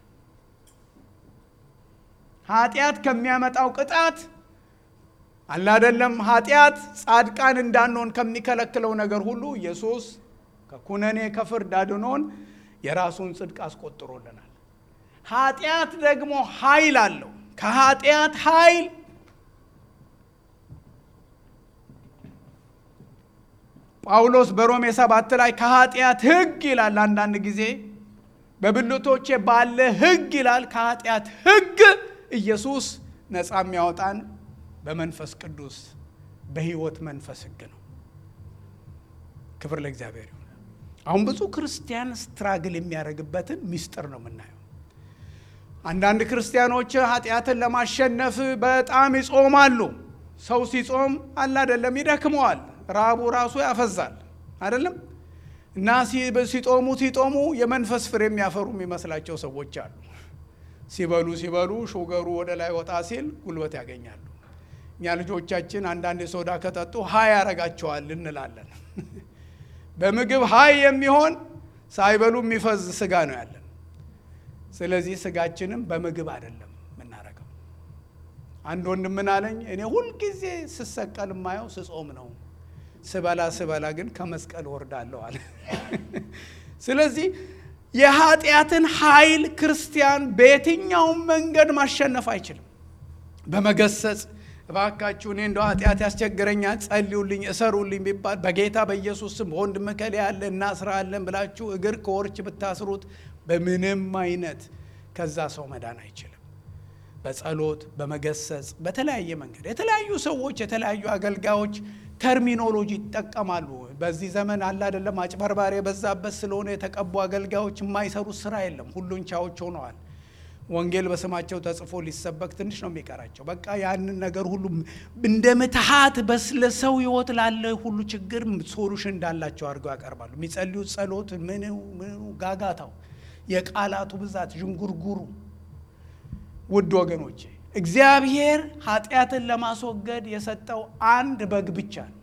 Speaker 1: ኃጢአት ከሚያመጣው ቅጣት አለ አይደለም። ኃጢአት ጻድቃን እንዳንሆን ከሚከለክለው ነገር ሁሉ ኢየሱስ ከኩነኔ ከፍርድ አድኖን የራሱን ጽድቅ አስቆጥሮልናል። ኃጢአት ደግሞ ኃይል አለው። ከኃጢአት ኃይል ጳውሎስ በሮሜ ሰባት ላይ ከኃጢአት ሕግ ይላል። አንዳንድ ጊዜ በብልቶቼ ባለ ሕግ ይላል። ከኃጢአት ሕግ ኢየሱስ ነፃ የሚያወጣን በመንፈስ ቅዱስ በህይወት መንፈስ ሕግ ነው። ክብር ለእግዚአብሔር ይሁን። አሁን ብዙ ክርስቲያን ስትራግል የሚያደርግበትን ምስጢር ነው የምናየው። አንዳንድ ክርስቲያኖች ኃጢአትን ለማሸነፍ በጣም ይጾማሉ። ሰው ሲጾም አለ አይደለም ይደክመዋል፣ ራቡ ራሱ ያፈዛል አይደለም። እና ሲጦሙ ሲጦሙ የመንፈስ ፍሬ የሚያፈሩ የሚመስላቸው ሰዎች አሉ። ሲበሉ ሲበሉ ሹገሩ ወደ ላይ ወጣ ሲል ጉልበት ያገኛሉ። እኛ ልጆቻችን አንዳንድ ሶዳ ከጠጡ ሃይ ያረጋቸዋል እንላለን። በምግብ ሃይ የሚሆን ሳይበሉ የሚፈዝ ስጋ ነው ያለን። ስለዚህ ስጋችንም በምግብ አይደለም የምናረገው። አንድ ወንድም ምን አለኝ፣ እኔ ሁሉ ጊዜ ስሰቀል ማየው ስጾም ነው፣ ስበላ ስበላ ግን ከመስቀል ወርዳለሁ አለ። ስለዚህ የኃጢአትን ኃይል ክርስቲያን በየትኛውም መንገድ ማሸነፍ አይችልም። በመገሰጽ እባካችሁ እኔ እንደው ኃጢአት ያስቸግረኛል ጸልዩልኝ እሰሩልኝ ቢባል በጌታ በኢየሱስ ስም ወንድም ከለ ያለ እናስራለን ብላችሁ እግር ከወርች ብታስሩት በምንም አይነት ከዛ ሰው መዳን አይችልም። በጸሎት በመገሰጽ በተለያየ መንገድ የተለያዩ ሰዎች የተለያዩ አገልጋዮች ተርሚኖሎጂ ይጠቀማሉ። በዚህ ዘመን አለ አይደለም አጭበርባሪ በዛበት ስለሆነ የተቀቡ አገልጋዮች የማይሰሩት ስራ የለም። ሁሉን ቻዎች ሆነዋል። ወንጌል በስማቸው ተጽፎ ሊሰበክ ትንሽ ነው የሚቀራቸው። በቃ ያንን ነገር ሁሉ እንደምትሃት በስለሰው ህይወት ላለ ሁሉ ችግር ሶሉሽን እንዳላቸው አድርገው ያቀርባሉ። የሚጸልዩት ጸሎት ምን ምን ጋጋታው የቃላቱ ብዛት ዥንጉርጉሩ። ውድ ወገኖቼ እግዚአብሔር ኃጢአትን ለማስወገድ የሰጠው አንድ በግ ብቻ ነው።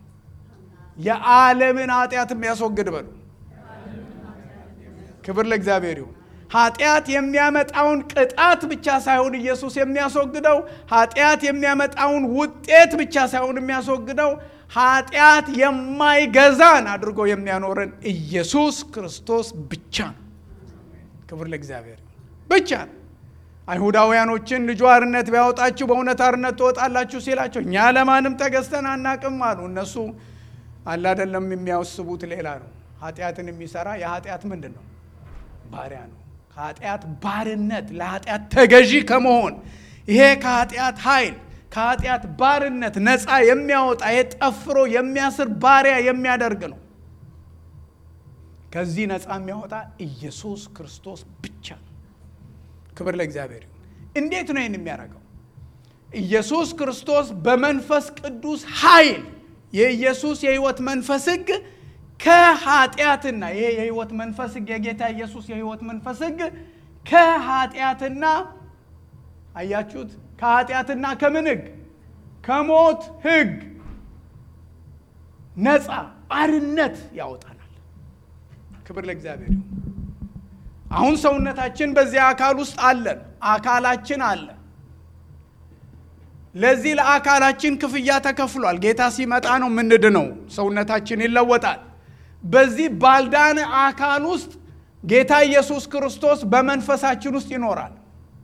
Speaker 1: የዓለምን ኃጢአት የሚያስወግድ በሉ። ክብር ለእግዚአብሔር ይሁን። ኃጢአት የሚያመጣውን ቅጣት ብቻ ሳይሆን ኢየሱስ የሚያስወግደው ኃጢአት የሚያመጣውን ውጤት ብቻ ሳይሆን የሚያስወግደው ኃጢአት የማይገዛን አድርጎ የሚያኖረን ኢየሱስ ክርስቶስ ብቻ ነው። ክብር ለእግዚአብሔር ብቻ ነው። አይሁዳውያኖችን ልጁ አርነት ቢያወጣችሁ በእውነት አርነት ትወጣላችሁ ሲላቸው እኛ ለማንም ተገዝተን አናቅም አሉ። እነሱ አለ አይደለም የሚያስቡት ሌላ ነው። ኃጢአትን የሚሰራ የኃጢአት ምንድነው? ባሪያ ነው። ከኃጢአት ባርነት ለኃጢአት ተገዢ ከመሆን ይሄ ከኃጢአት ኃይል ከኃጢአት ባርነት ነፃ የሚያወጣ የጠፍሮ የሚያስር ባሪያ የሚያደርግ ነው። ከዚህ ነፃ የሚያወጣ ኢየሱስ ክርስቶስ ብቻ ነው። ክብር ለእግዚአብሔር። እንዴት ነው ይሄን የሚያደርገው? ኢየሱስ ክርስቶስ በመንፈስ ቅዱስ ኃይል የኢየሱስ የሕይወት መንፈስ ሕግ ከኃጢአትና ይሄ የሕይወት መንፈስ ሕግ የጌታ ኢየሱስ የሕይወት መንፈስ ሕግ ከኃጢአትና አያችሁት ከኃጢአትና ከምን ሕግ? ከሞት ሕግ ነፃ አርነት ያወጣናል። ክብር ለእግዚአብሔር። አሁን ሰውነታችን በዚያ አካል ውስጥ አለን። አካላችን አለ። ለዚህ ለአካላችን ክፍያ ተከፍሏል። ጌታ ሲመጣ ነው ምንድነው? ሰውነታችን ይለወጣል። በዚህ ባልዳነ አካል ውስጥ ጌታ ኢየሱስ ክርስቶስ በመንፈሳችን ውስጥ ይኖራል።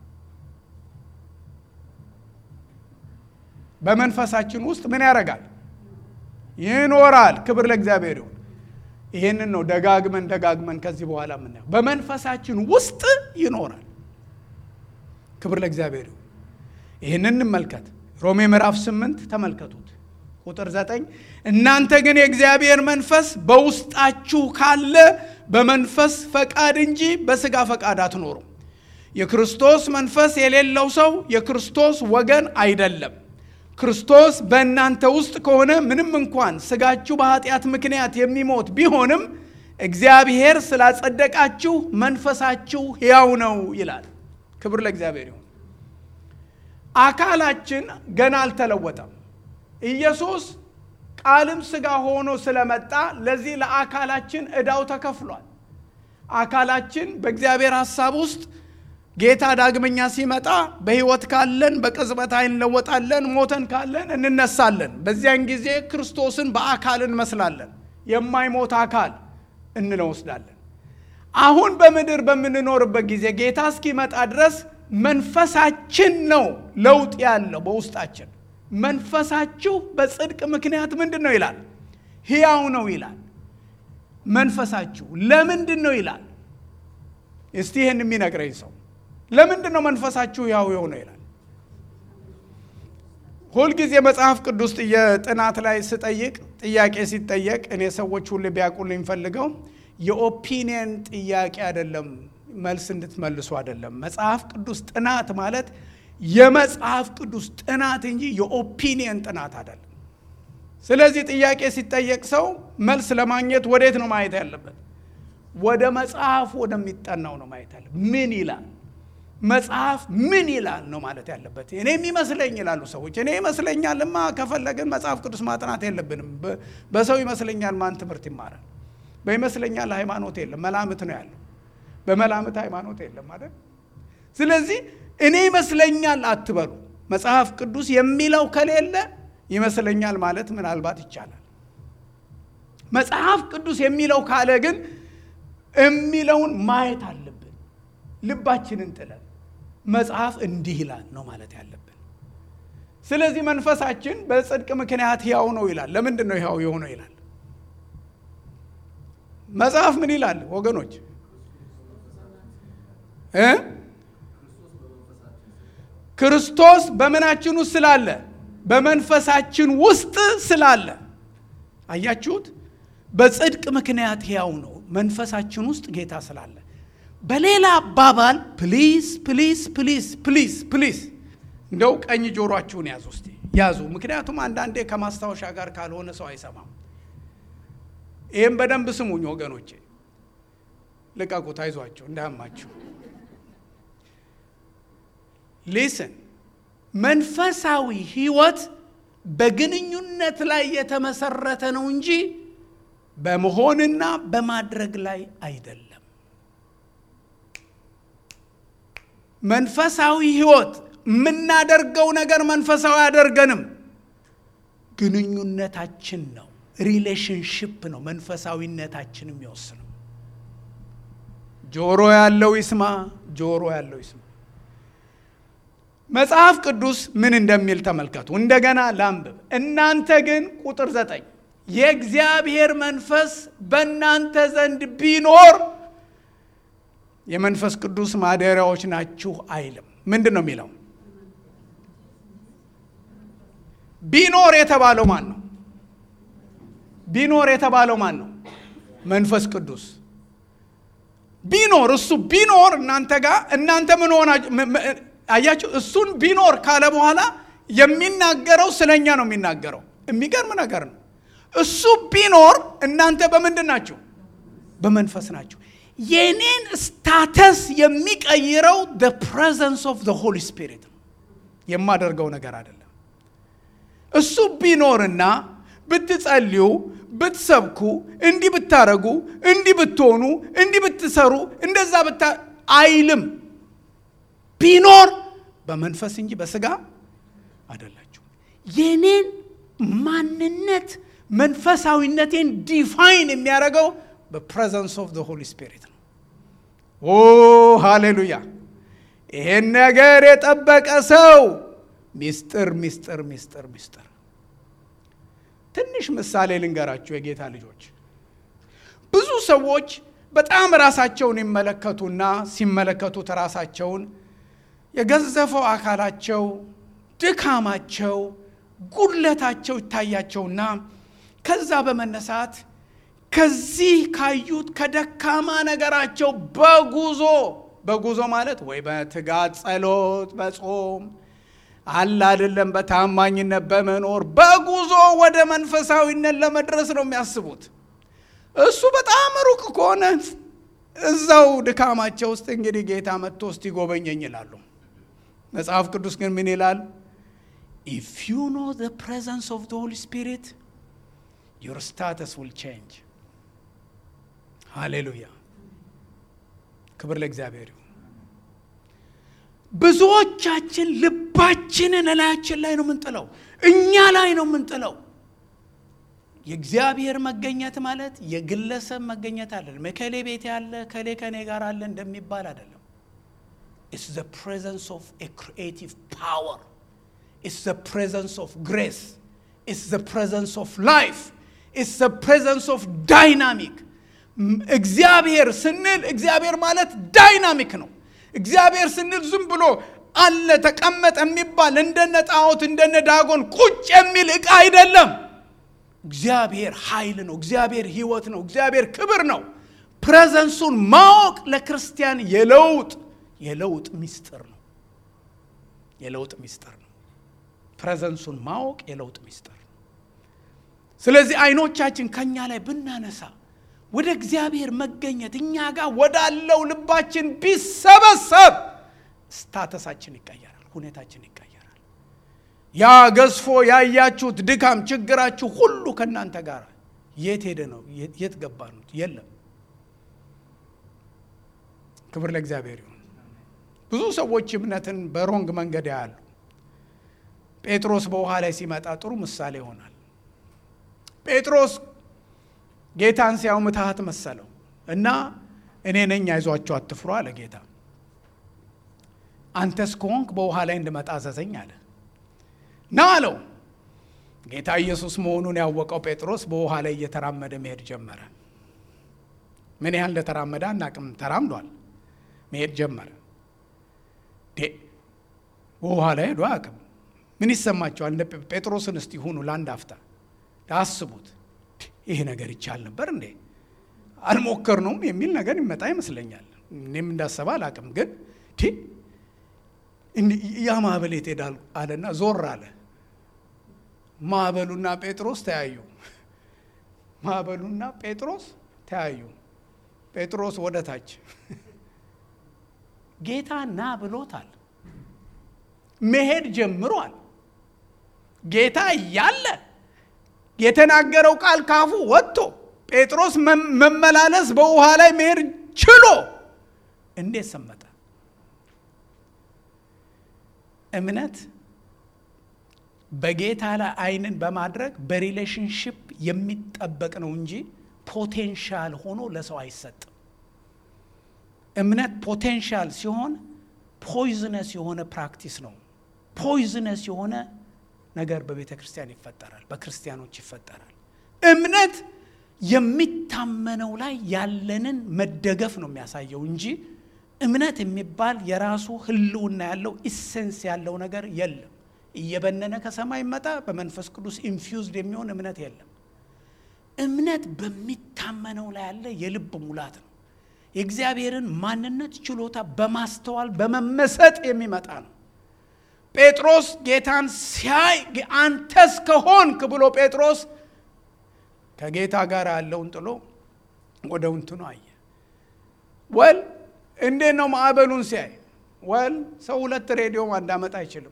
Speaker 1: በመንፈሳችን ውስጥ ምን ያደርጋል? ይኖራል። ክብር ለእግዚአብሔር። ይሄንን ነው ደጋግመን ደጋግመን ከዚህ በኋላ ምን ነው በመንፈሳችን ውስጥ ይኖራል። ክብር ለእግዚአብሔር። ይሄንን እንመልከት። ሮሜ ምዕራፍ ስምንት ተመልከቱት ቁጥር ዘጠኝ እናንተ ግን የእግዚአብሔር መንፈስ በውስጣችሁ ካለ በመንፈስ ፈቃድ እንጂ በሥጋ ፈቃድ አትኖሩ። የክርስቶስ መንፈስ የሌለው ሰው የክርስቶስ ወገን አይደለም። ክርስቶስ በእናንተ ውስጥ ከሆነ ምንም እንኳን ሥጋችሁ በኃጢአት ምክንያት የሚሞት ቢሆንም እግዚአብሔር ስላጸደቃችሁ መንፈሳችሁ ሕያው ነው ይላል። ክብር ለእግዚአብሔር ይሁን። አካላችን ገና አልተለወጠም። ኢየሱስ ቃልም ሥጋ ሆኖ ስለመጣ ለዚህ ለአካላችን ዕዳው ተከፍሏል። አካላችን በእግዚአብሔር ሐሳብ ውስጥ ጌታ ዳግመኛ ሲመጣ በሕይወት ካለን በቅጽበት እንለወጣለን፣ ሞተን ካለን እንነሳለን። በዚያን ጊዜ ክርስቶስን በአካል እንመስላለን። የማይሞት አካል እንወስዳለን። አሁን በምድር በምንኖርበት ጊዜ ጌታ እስኪመጣ ድረስ መንፈሳችን ነው ለውጥ ያለው በውስጣችን። መንፈሳችሁ በጽድቅ ምክንያት ምንድነው ይላል? ሕያው ነው ይላል። መንፈሳችሁ ለምንድን ነው ይላል? እስቲ ይሄን የሚነግረኝ ሰው ለምንድን ነው መንፈሳችሁ ሕያው የሆነው ይላል? ሁሉ ጊዜ መጽሐፍ ቅዱስ ጥናት ላይ ስጠይቅ ጥያቄ ሲጠየቅ እኔ ሰዎች ሁሉ ቢያቁልኝ ፈልገው የኦፒኒየን ጥያቄ አይደለም፣ መልስ እንድትመልሱ አይደለም። መጽሐፍ ቅዱስ ጥናት ማለት የመጽሐፍ ቅዱስ ጥናት እንጂ የኦፒኒየን ጥናት አይደለም። ስለዚህ ጥያቄ ሲጠየቅ ሰው መልስ ለማግኘት ወዴት ነው ማየት ያለበት? ወደ መጽሐፍ ወደሚጠናው ነው ማየት ያለበት። ምን ይላል መጽሐፍ ምን ይላል ነው ማለት ያለበት። እኔ የሚመስለኝ ይላሉ ሰዎች። እኔ ይመስለኛልማ ከፈለግን መጽሐፍ ቅዱስ ማጥናት የለብንም። በሰው ይመስለኛል ማን ትምህርት ይማራል? በይመስለኛል ሃይማኖት የለም፣ መላምት ነው ያለው። በመላምት ሃይማኖት የለም አይደል? ስለዚህ እኔ ይመስለኛል አትበሉ። መጽሐፍ ቅዱስ የሚለው ከሌለ ይመስለኛል ማለት ምናልባት ይቻላል። መጽሐፍ ቅዱስ የሚለው ካለ ግን የሚለውን ማየት አለብን። ልባችንን ጥለን መጽሐፍ እንዲህ ይላል ነው ማለት ያለብን። ስለዚህ መንፈሳችን በጽድቅ ምክንያት ሕያው ነው ይላል። ለምንድን ነው ሕያው የሆነው ይላል? መጽሐፍ ምን ይላል ወገኖች? እ ክርስቶስ በመናችን ውስጥ ስላለ በመንፈሳችን ውስጥ ስላለ አያችሁት? በጽድቅ ምክንያት ሕያው ነው መንፈሳችን ውስጥ ጌታ ስላለ። በሌላ አባባል ፕሊዝ ፕሊዝ ፕሊዝ ፕሊዝ ፕሊዝ እንደው ቀኝ ጆሮአችሁን ያዙ እስቲ ያዙ። ምክንያቱም አንዳንዴ ከማስታወሻ ጋር ካልሆነ ሰው አይሰማም። ይሄን በደንብ ስሙኝ ወገኖቼ፣ ልቀቁት፣ አይዟችሁ እንዳያማችሁ። ሊስን መንፈሳዊ ሕይወት በግንኙነት ላይ የተመሰረተ ነው እንጂ በመሆንና በማድረግ ላይ አይደለም። መንፈሳዊ ህይወት የምናደርገው ነገር መንፈሳዊ ያደርገንም ግንኙነታችን ነው ሪሌሽንሺፕ ነው መንፈሳዊነታችን የሚወስነው ጆሮ ያለው ይስማ ጆሮ ያለው ይስማ መጽሐፍ ቅዱስ ምን እንደሚል ተመልከቱ እንደገና ላንብብ እናንተ ግን ቁጥር ዘጠኝ የእግዚአብሔር መንፈስ በእናንተ ዘንድ ቢኖር የመንፈስ ቅዱስ ማደሪያዎች ናችሁ አይልም ምንድነው የሚለው ቢኖር የተባለው ማን ነው ቢኖር የተባለው ማን ነው መንፈስ ቅዱስ ቢኖር እሱ ቢኖር እናንተ ጋር እናንተ ምን ሆና አያችሁ እሱን ቢኖር ካለ በኋላ የሚናገረው ስለኛ ነው የሚናገረው የሚገርም ነገር ነው እሱ ቢኖር እናንተ በመንድን ናችሁ በመንፈስ ናችሁ የኔን ስታተስ የሚቀይረው the presence of the Holy Spirit የማደርገው ነገር አይደለም እሱ ቢኖርና ብትጸልዩ ብትሰብኩ እንዲ ብታረጉ እንዲ ብትሆኑ እንዲ ብትሰሩ እንደዛ ብታ አይልም ቢኖር በመንፈስ እንጂ በስጋ አይደላችሁ የኔን ማንነት መንፈሳዊነቴን ዲፋይን የሚያደርገው በpresence of the Holy Spirit ነው ኦ ሃሌሉያ ይሄን ነገር የጠበቀ ሰው ሚስጥር ሚስጥር ሚስጥር ሚስጥር ትንሽ ምሳሌ ልንገራችሁ የጌታ ልጆች ብዙ ሰዎች በጣም ራሳቸውን ይመለከቱና ሲመለከቱት ራሳቸውን የገዘፈው አካላቸው ድካማቸው ጉድለታቸው ይታያቸውና ከዛ በመነሳት ከዚህ ካዩት ከደካማ ነገራቸው በጉዞ በጉዞ ማለት ወይ በትጋት ጸሎት በጾም አላ አይደለም በታማኝነት በመኖር በጉዞ ወደ መንፈሳዊነት ለመድረስ ነው የሚያስቡት እሱ በጣም ሩቅ ከሆነ እዛው ድካማቸው ውስጥ እንግዲህ ጌታ መጥቶ እስቲ ጎበኘኝ ይላሉ መጽሐፍ ቅዱስ ግን ምን ይላል if you know the presence of the Holy Spirit your status will change hallelujah ክብር ለእግዚአብሔር ብዙዎቻችን ልባችንን ላያችን ላይ ነው ምንጥለው እኛ ላይ ነው ምንጥለው የእግዚአብሔር መገኘት ማለት የግለሰብ መገኘት አይደለም መከሌ ቤት ያለ ከሌ ከኔ ጋር አለ እንደሚባል አይደለም it's the presence of a creative power it's the presence of grace it's the presence of life it's the presence of dynamic እግዚአብሔር ስንል እግዚአብሔር ማለት ዳይናሚክ ነው እግዚአብሔር ስንል ዝም ብሎ አለ ተቀመጠ የሚባል እንደነ ጣዖት እንደነ ዳጎን ቁጭ የሚል ዕቃ አይደለም እግዚአብሔር ኃይል ነው እግዚአብሔር ሕይወት ነው እግዚአብሔር ክብር ነው ፕሬዘንሱን ማወቅ ለክርስቲያን የለውጥ የለውጥ ሚስጥር ነው የለውጥ ሚስጥር ነው ፕሬዘንሱን ማወቅ የለውጥ ሚስጥር ስለዚህ አይኖቻችን ከኛ ላይ ብናነሳ ወደ እግዚአብሔር መገኘት እኛ ጋር ወዳለው ልባችን ቢሰበሰብ ስታተሳችን ይቀየራል ሁኔታችን ይቀየራል ያ ገዝፎ ያያችሁት ድካም ችግራችሁ ሁሉ ከናንተ ጋር የት ሄደ ነው የት ገባ ነው የለም ክብር ለእግዚአብሔር ይሁን ብዙ ሰዎች እምነትን በሮንግ መንገድ ያያሉ ጴጥሮስ በውሃ ላይ ሲመጣ ጥሩ ምሳሌ ይሆናል ጴጥሮስ ጌታን ሲያው ምትሃት መሰለው እና እኔ ነኝ አይዟችሁ አትፍሩ አለ ጌታ አንተስ ኮንክ በውሃ ላይ እንደመጣ አዘዘኝ አለ ና አለው ጌታ ኢየሱስ መሆኑን ያወቀው ጴጥሮስ በውሃ ላይ እየተራመደ መሄድ ጀመረ ምን ያህል እንደተራመደ አናቅም ተራምዷል መሄድ ጀመረ ዴ በውሃ ላይ ሄዶ አቅም ምን ይሰማቸዋል እንደ ጴጥሮስን እስቲ ሆኑ ላንድ አፍታ አስቡት ይሄ ነገር ይቻል ነበር እንዴ አልሞከርነውም የሚል ነገር ይመጣ ይመስለኛል እኔም እንዳሰባ አላቅም ግን ቲ ያ ማዕበል ይተዳል አለና ዞር አለ ማዕበሉና ጴጥሮስ ተያዩ ማዕበሉና ጴጥሮስ ተያዩ ጴጥሮስ ወደታች ጌታ ና ብሎታል መሄድ ጀምሯል ጌታ ያለ የተናገረው ቃል ካፉ ወጥቶ ጴጥሮስ መመላለስ በውሃ ላይ መሄድ ችሎ እንዴት ሰመጠ እምነት በጌታ ላይ አይንን በማድረግ በሪሌሽንሺፕ የሚጠበቅ ነው እንጂ ፖቴንሻል ሆኖ ለሰው አይሰጥም። እምነት ፖቴንሻል ሲሆን ፖይዝነስ የሆነ ፕራክቲስ ነው። ፖይዝነስ የሆነ ነገር በቤተ ክርስቲያን ይፈጠራል፣ በክርስቲያኖች ይፈጠራል። እምነት የሚታመነው ላይ ያለንን መደገፍ ነው የሚያሳየው እንጂ እምነት የሚባል የራሱ ህልውና ያለው ኢሴንስ ያለው ነገር የለም። እየበነነ ከሰማይ መጣ በመንፈስ ቅዱስ ኢንፊውዝድ የሚሆን እምነት የለም። እምነት በሚታመነው ላይ ያለ የልብ ሙላት ነው። የእግዚአብሔርን ማንነት ችሎታ በማስተዋል በመመሰጥ የሚመጣ ነው። ጴጥሮስ ጌታን ሲያይ አንተስ ከሆንክ ብሎ ጴጥሮስ ከጌታ ጋር ያለውን ጥሎ ወደ እንትኑ አየ። ወል እንዴት ነው ማዕበሉን ሲያይ? ወል ሰው ሁለት ሬዲዮ ማዳመጥ አይችልም።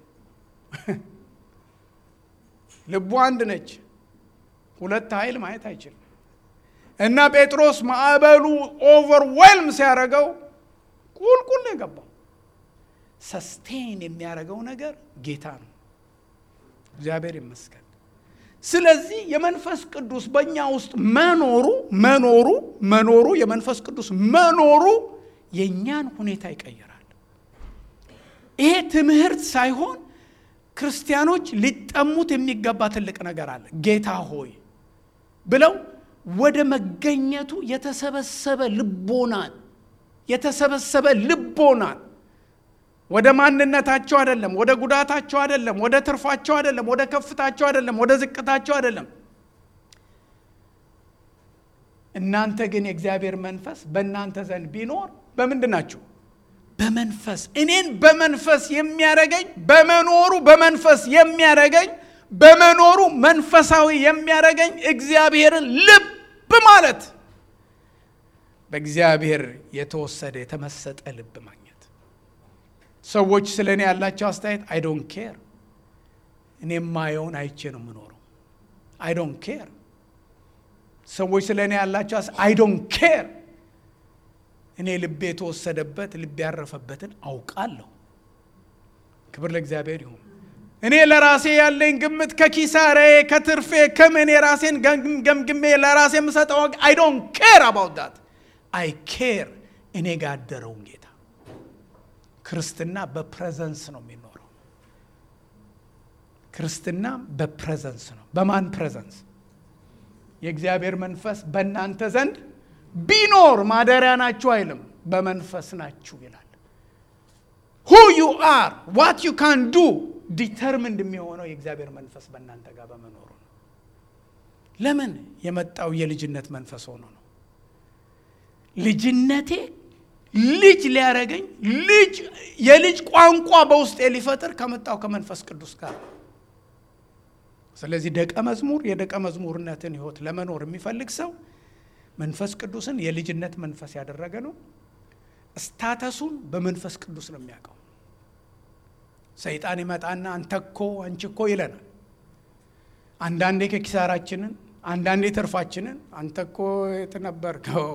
Speaker 1: ልቡ አንድ ነች፣ ሁለት ኃይል ማየት አይችልም። እና ጴጥሮስ ማዕበሉ ኦቨርዌልም ሲያረጋው ቁልቁል ነው የገባው። ሰስቴን የሚያረጋው ነገር ጌታ ነው። እግዚአብሔር ይመስገን። ስለዚህ የመንፈስ ቅዱስ በእኛ ውስጥ መኖሩ መኖሩ መኖሩ የመንፈስ ቅዱስ መኖሩ የኛን ሁኔታ ይቀየራል። ይሄ ትምህርት ሳይሆን ክርስቲያኖች ሊጠሙት የሚገባ ትልቅ ነገር አለ። ጌታ ሆይ ብለው ወደ መገኘቱ የተሰበሰበ ልቦናን የተሰበሰበ ልቦናን ወደ ማንነታቸው አይደለም፣ ወደ ጉዳታቸው አይደለም፣ ወደ ትርፋቸው አይደለም፣ ወደ ከፍታቸው አይደለም፣ ወደ ዝቅታቸው አይደለም። እናንተ ግን የእግዚአብሔር መንፈስ በእናንተ ዘንድ ቢኖር በምንድናችሁ? በመንፈስ። እኔን በመንፈስ የሚያረገኝ በመኖሩ በመንፈስ የሚያረገኝ በመኖሩ መንፈሳዊ የሚያረገኝ እግዚአብሔርን ልብ ማለት በእግዚአብሔር የተወሰደ የተመሰጠ ልብ ማግኘት። ሰዎች ስለኔ ያላቸው አስተያየት I don't care። እኔ ማየውን አይቼ ነው የምኖረው። I don't care። ሰዎች ስለኔ ያላቸው I don't care። እኔ ልቤ የተወሰደበት ልቤ ያረፈበትን አውቃለሁ። ክብር ለእግዚአብሔር ይሁን። እኔ ለራሴ ያለኝ ግምት ከኪሳሬ ከትርፌ ከምን የራሴን ገምግሜ ለራሴ የምሰጠው I don't care about that። I care እኔ ጋር ያደረውን ጌታ። ክርስትና በፕሬዘንስ ነው የሚኖረው። ክርስትና በፕሬዘንስ ነው። በማን ፕሬዘንስ? የእግዚአብሔር መንፈስ በእናንተ ዘንድ ቢኖር ማደሪያ ናችሁ አይልም፣ በመንፈስ ናችሁ ይላል። who you are, what you can do determined የሚሆነው የእግዚአብሔር መንፈስ በእናንተ ጋር በመኖሩ ነው። ለምን? የመጣው የልጅነት መንፈስ ሆኖ ነው። ልጅነቴ ልጅ ሊያረገኝ ልጅ የልጅ ቋንቋ በውስጤ ሊፈጥር ከመጣው ከመንፈስ ቅዱስ ጋር። ስለዚህ ደቀ መዝሙር የደቀ መዝሙርነትን ህይወት ለመኖር የሚፈልግ ሰው መንፈስ ቅዱስን የልጅነት መንፈስ ያደረገ ነው። ስታተሱን በመንፈስ ቅዱስ ነው የሚያውቀው። ሰይጣን ይመጣና አንተኮ አንቺኮ ይለናል። አንዳንዴ ከኪሳራችንን አንዳንዴ ትርፋችንን አንተኮ የተነበርከው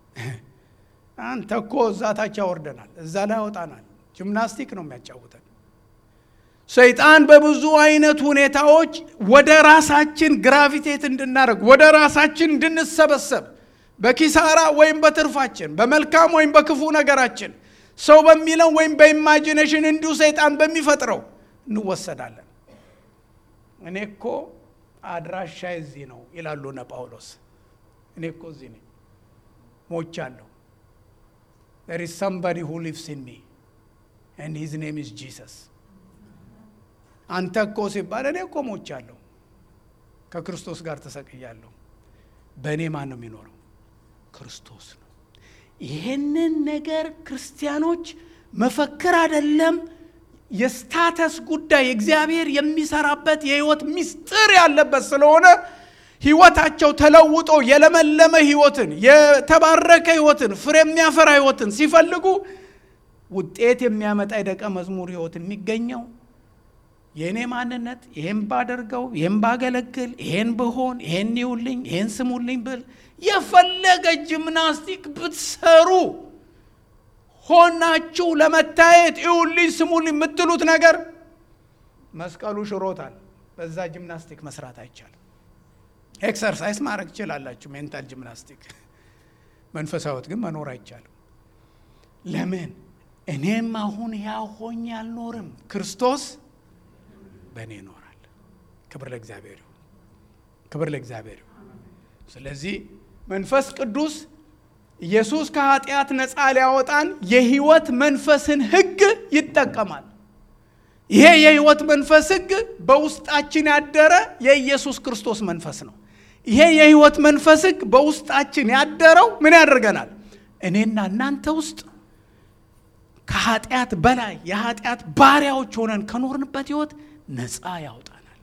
Speaker 1: አንተኮ ዛታቻ ወርደናል፣ እዛ ላይ ወጣናል። ጂምናስቲክ ነው የሚያጫውተን ሰይጣን በብዙ አይነት ሁኔታዎች ወደ ራሳችን ግራቪቴት እንድናደርግ ወደ ራሳችን እንድንሰበሰብ በኪሳራ ወይም በትርፋችን በመልካም ወይም በክፉ ነገራችን ሰው በሚለው ወይም በኢማጂኔሽን እንዲሁ ሰይጣን በሚፈጥረው እንወሰዳለን። እኔኮ አድራሻዬ እዚህ ነው ይላሉ እነ ጳውሎስ። እኔኮ እዚህ ነኝ፣ ሞቻለሁ። There is somebody who lives in me and his name is Jesus። አንተኮ ሲባል እኔኮ ሞቻለሁ፣ ከክርስቶስ ጋር ተሰቅያለሁ። በእኔ ማን ነው የሚኖረው? ክርስቶስ ነው። ይሄንን ነገር ክርስቲያኖች መፈክር አይደለም፣ የስታተስ ጉዳይ እግዚአብሔር የሚሰራበት የህይወት ምስጢር ያለበት ስለሆነ ህይወታቸው ተለውጦ የለመለመ ህይወትን የተባረከ ህይወትን ፍሬ የሚያፈራ ህይወትን ሲፈልጉ ውጤት የሚያመጣ የደቀ መዝሙር ህይወት የሚገኘው የኔ ማንነት ይሄን ባደርገው ይሄን ባገለግል ይሄን በሆን ይሄን ይውልኝ ይሄን ስሙልኝ ብል የፈለገ ጂምናስቲክ ብትሰሩ ሆናችሁ ለመታየት ይውልኝ ስሙልኝ የምትሉት ነገር መስቀሉ ሽሮታል። በዛ ጂምናስቲክ መስራት አይቻልም። ኤክሰርሳይዝ ማድረግ ይችላላችሁ፣ ሜንታል ጂምናስቲክ። መንፈሳዊት ግን መኖር አይቻልም። ለምን? እኔም አሁን ያው ሆኜ አልኖርም፣ ክርስቶስ በእኔ ይኖራል። ክብር ለእግዚአብሔር ይሁን፣ ክብር ለእግዚአብሔር ይሁን። ስለዚህ መንፈስ ቅዱስ ኢየሱስ ከኃጢአት ነፃ ሊያወጣን የህይወት መንፈስን ህግ ይጠቀማል። ይሄ የህይወት መንፈስ ህግ በውስጣችን ያደረ የኢየሱስ ክርስቶስ መንፈስ ነው። ይሄ የህይወት መንፈስ ህግ በውስጣችን ያደረው ምን ያደርገናል? እኔና እናንተ ውስጥ ከኃጢአት በላይ የኃጢአት ባሪያዎች ሆነን ከኖርንበት ህይወት ነፃ ያወጣናል።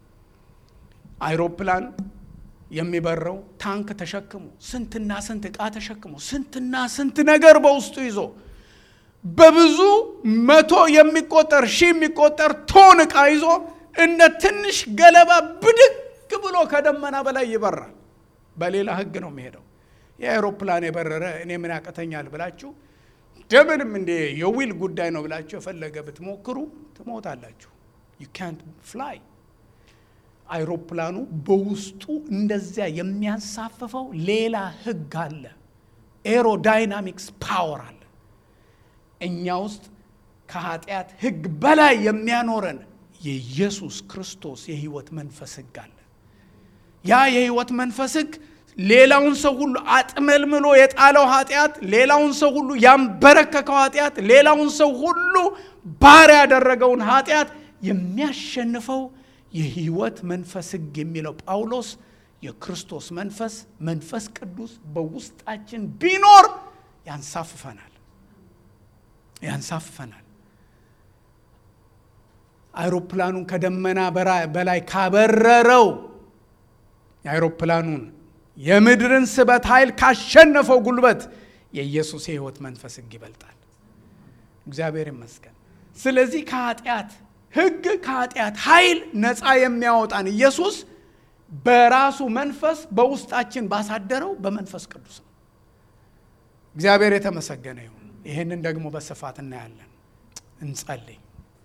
Speaker 1: አይሮፕላን የሚበረው ታንክ ተሸክሞ ስንትና ስንት ዕቃ ተሸክሞ ስንትና ስንት ነገር በውስጡ ይዞ በብዙ መቶ የሚቆጠር ሺህ የሚቆጠር ቶን ዕቃ ይዞ እንደ ትንሽ ገለባ ብድግ ብሎ ከደመና በላይ ይበራል። በሌላ ህግ ነው የሚሄደው። የአይሮፕላን የበረረ እኔ ምን ያቀተኛል ብላችሁ ደምንም እንደ የዊል ጉዳይ ነው ብላችሁ ፈለገ ብትሞክሩ ትሞታላችሁ። you can't fly። አይሮፕላኑ በውስጡ እንደዚያ የሚያንሳፍፈው ሌላ ህግ አለ። ኤሮዳይናሚክስ ፓወር አለ። እኛ ውስጥ ከኃጢአት ህግ በላይ የሚያኖረን የኢየሱስ ክርስቶስ የህይወት መንፈስ ህግ አለ። ያ የህይወት መንፈስ ህግ ሌላውን ሰው ሁሉ አጥመልምሎ የጣለው ኃጢአት፣ ሌላውን ሰው ሁሉ ያንበረከከው ኃጢአት፣ ሌላውን ሰው ሁሉ ባሪያ ያደረገውን ኃጢአት የሚያሸንፈው የህይወት መንፈስ ህግ የሚለው ጳውሎስ የክርስቶስ መንፈስ መንፈስ ቅዱስ በውስጣችን ቢኖር ያንሳፍፈናል ያንሳፍፈናል። አይሮፕላኑን ከደመና በላይ ካበረረው የአይሮፕላኑን የምድርን ስበት ኃይል ካሸነፈው ጉልበት የኢየሱስ የህይወት መንፈስ ህግ ይበልጣል። እግዚአብሔር ይመስገን። ስለዚህ ከኃጢአት ህግ ከኃጢአት ኃይል ነፃ የሚያወጣን ኢየሱስ በራሱ መንፈስ በውስጣችን ባሳደረው በመንፈስ ቅዱስ ነው። እግዚአብሔር የተመሰገነ ይሁን። ይሄንን ደግሞ በስፋት እናያለን። እንጸልይ።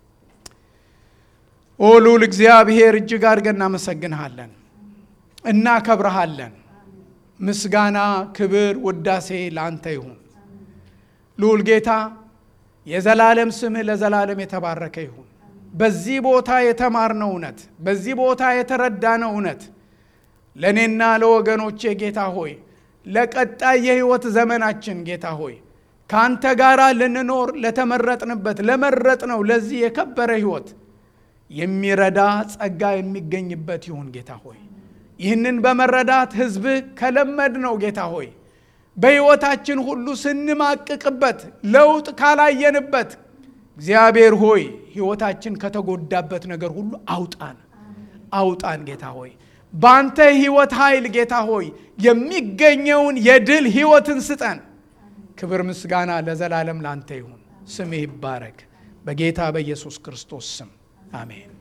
Speaker 1: ኦ ልዑል እግዚአብሔር እጅግ አድርገን እናመሰግንሃለን፣ እናከብርሃለን። ምስጋና፣ ክብር፣ ውዳሴ ለአንተ ይሁን። ልዑል ጌታ የዘላለም ስምህ ለዘላለም የተባረከ ይሁን። በዚህ ቦታ የተማርነው እውነት፣ በዚህ ቦታ የተረዳነው እውነት ለኔና ለወገኖቼ ጌታ ሆይ ለቀጣይ የህይወት ዘመናችን ጌታ ሆይ ካንተ ጋራ ልንኖር ለተመረጥንበት ለመረጥነው ለዚህ የከበረ ህይወት የሚረዳ ጸጋ የሚገኝበት ይሁን ጌታ ሆይ። ይህንን በመረዳት ህዝብ ከለመድነው ጌታ ሆይ በህይወታችን ሁሉ ስንማቅቅበት ለውጥ ካላየንበት እግዚአብሔር ሆይ ህይወታችን ከተጎዳበት ነገር ሁሉ አውጣን አውጣን ጌታ ሆይ። ባንተ ህይወት ኃይል ጌታ ሆይ የሚገኘውን የድል ህይወትን ስጠን። ክብር ምስጋና ለዘላለም ላንተ ይሁን። ስምህ ይባረክ። በጌታ በኢየሱስ ክርስቶስ ስም አሜን።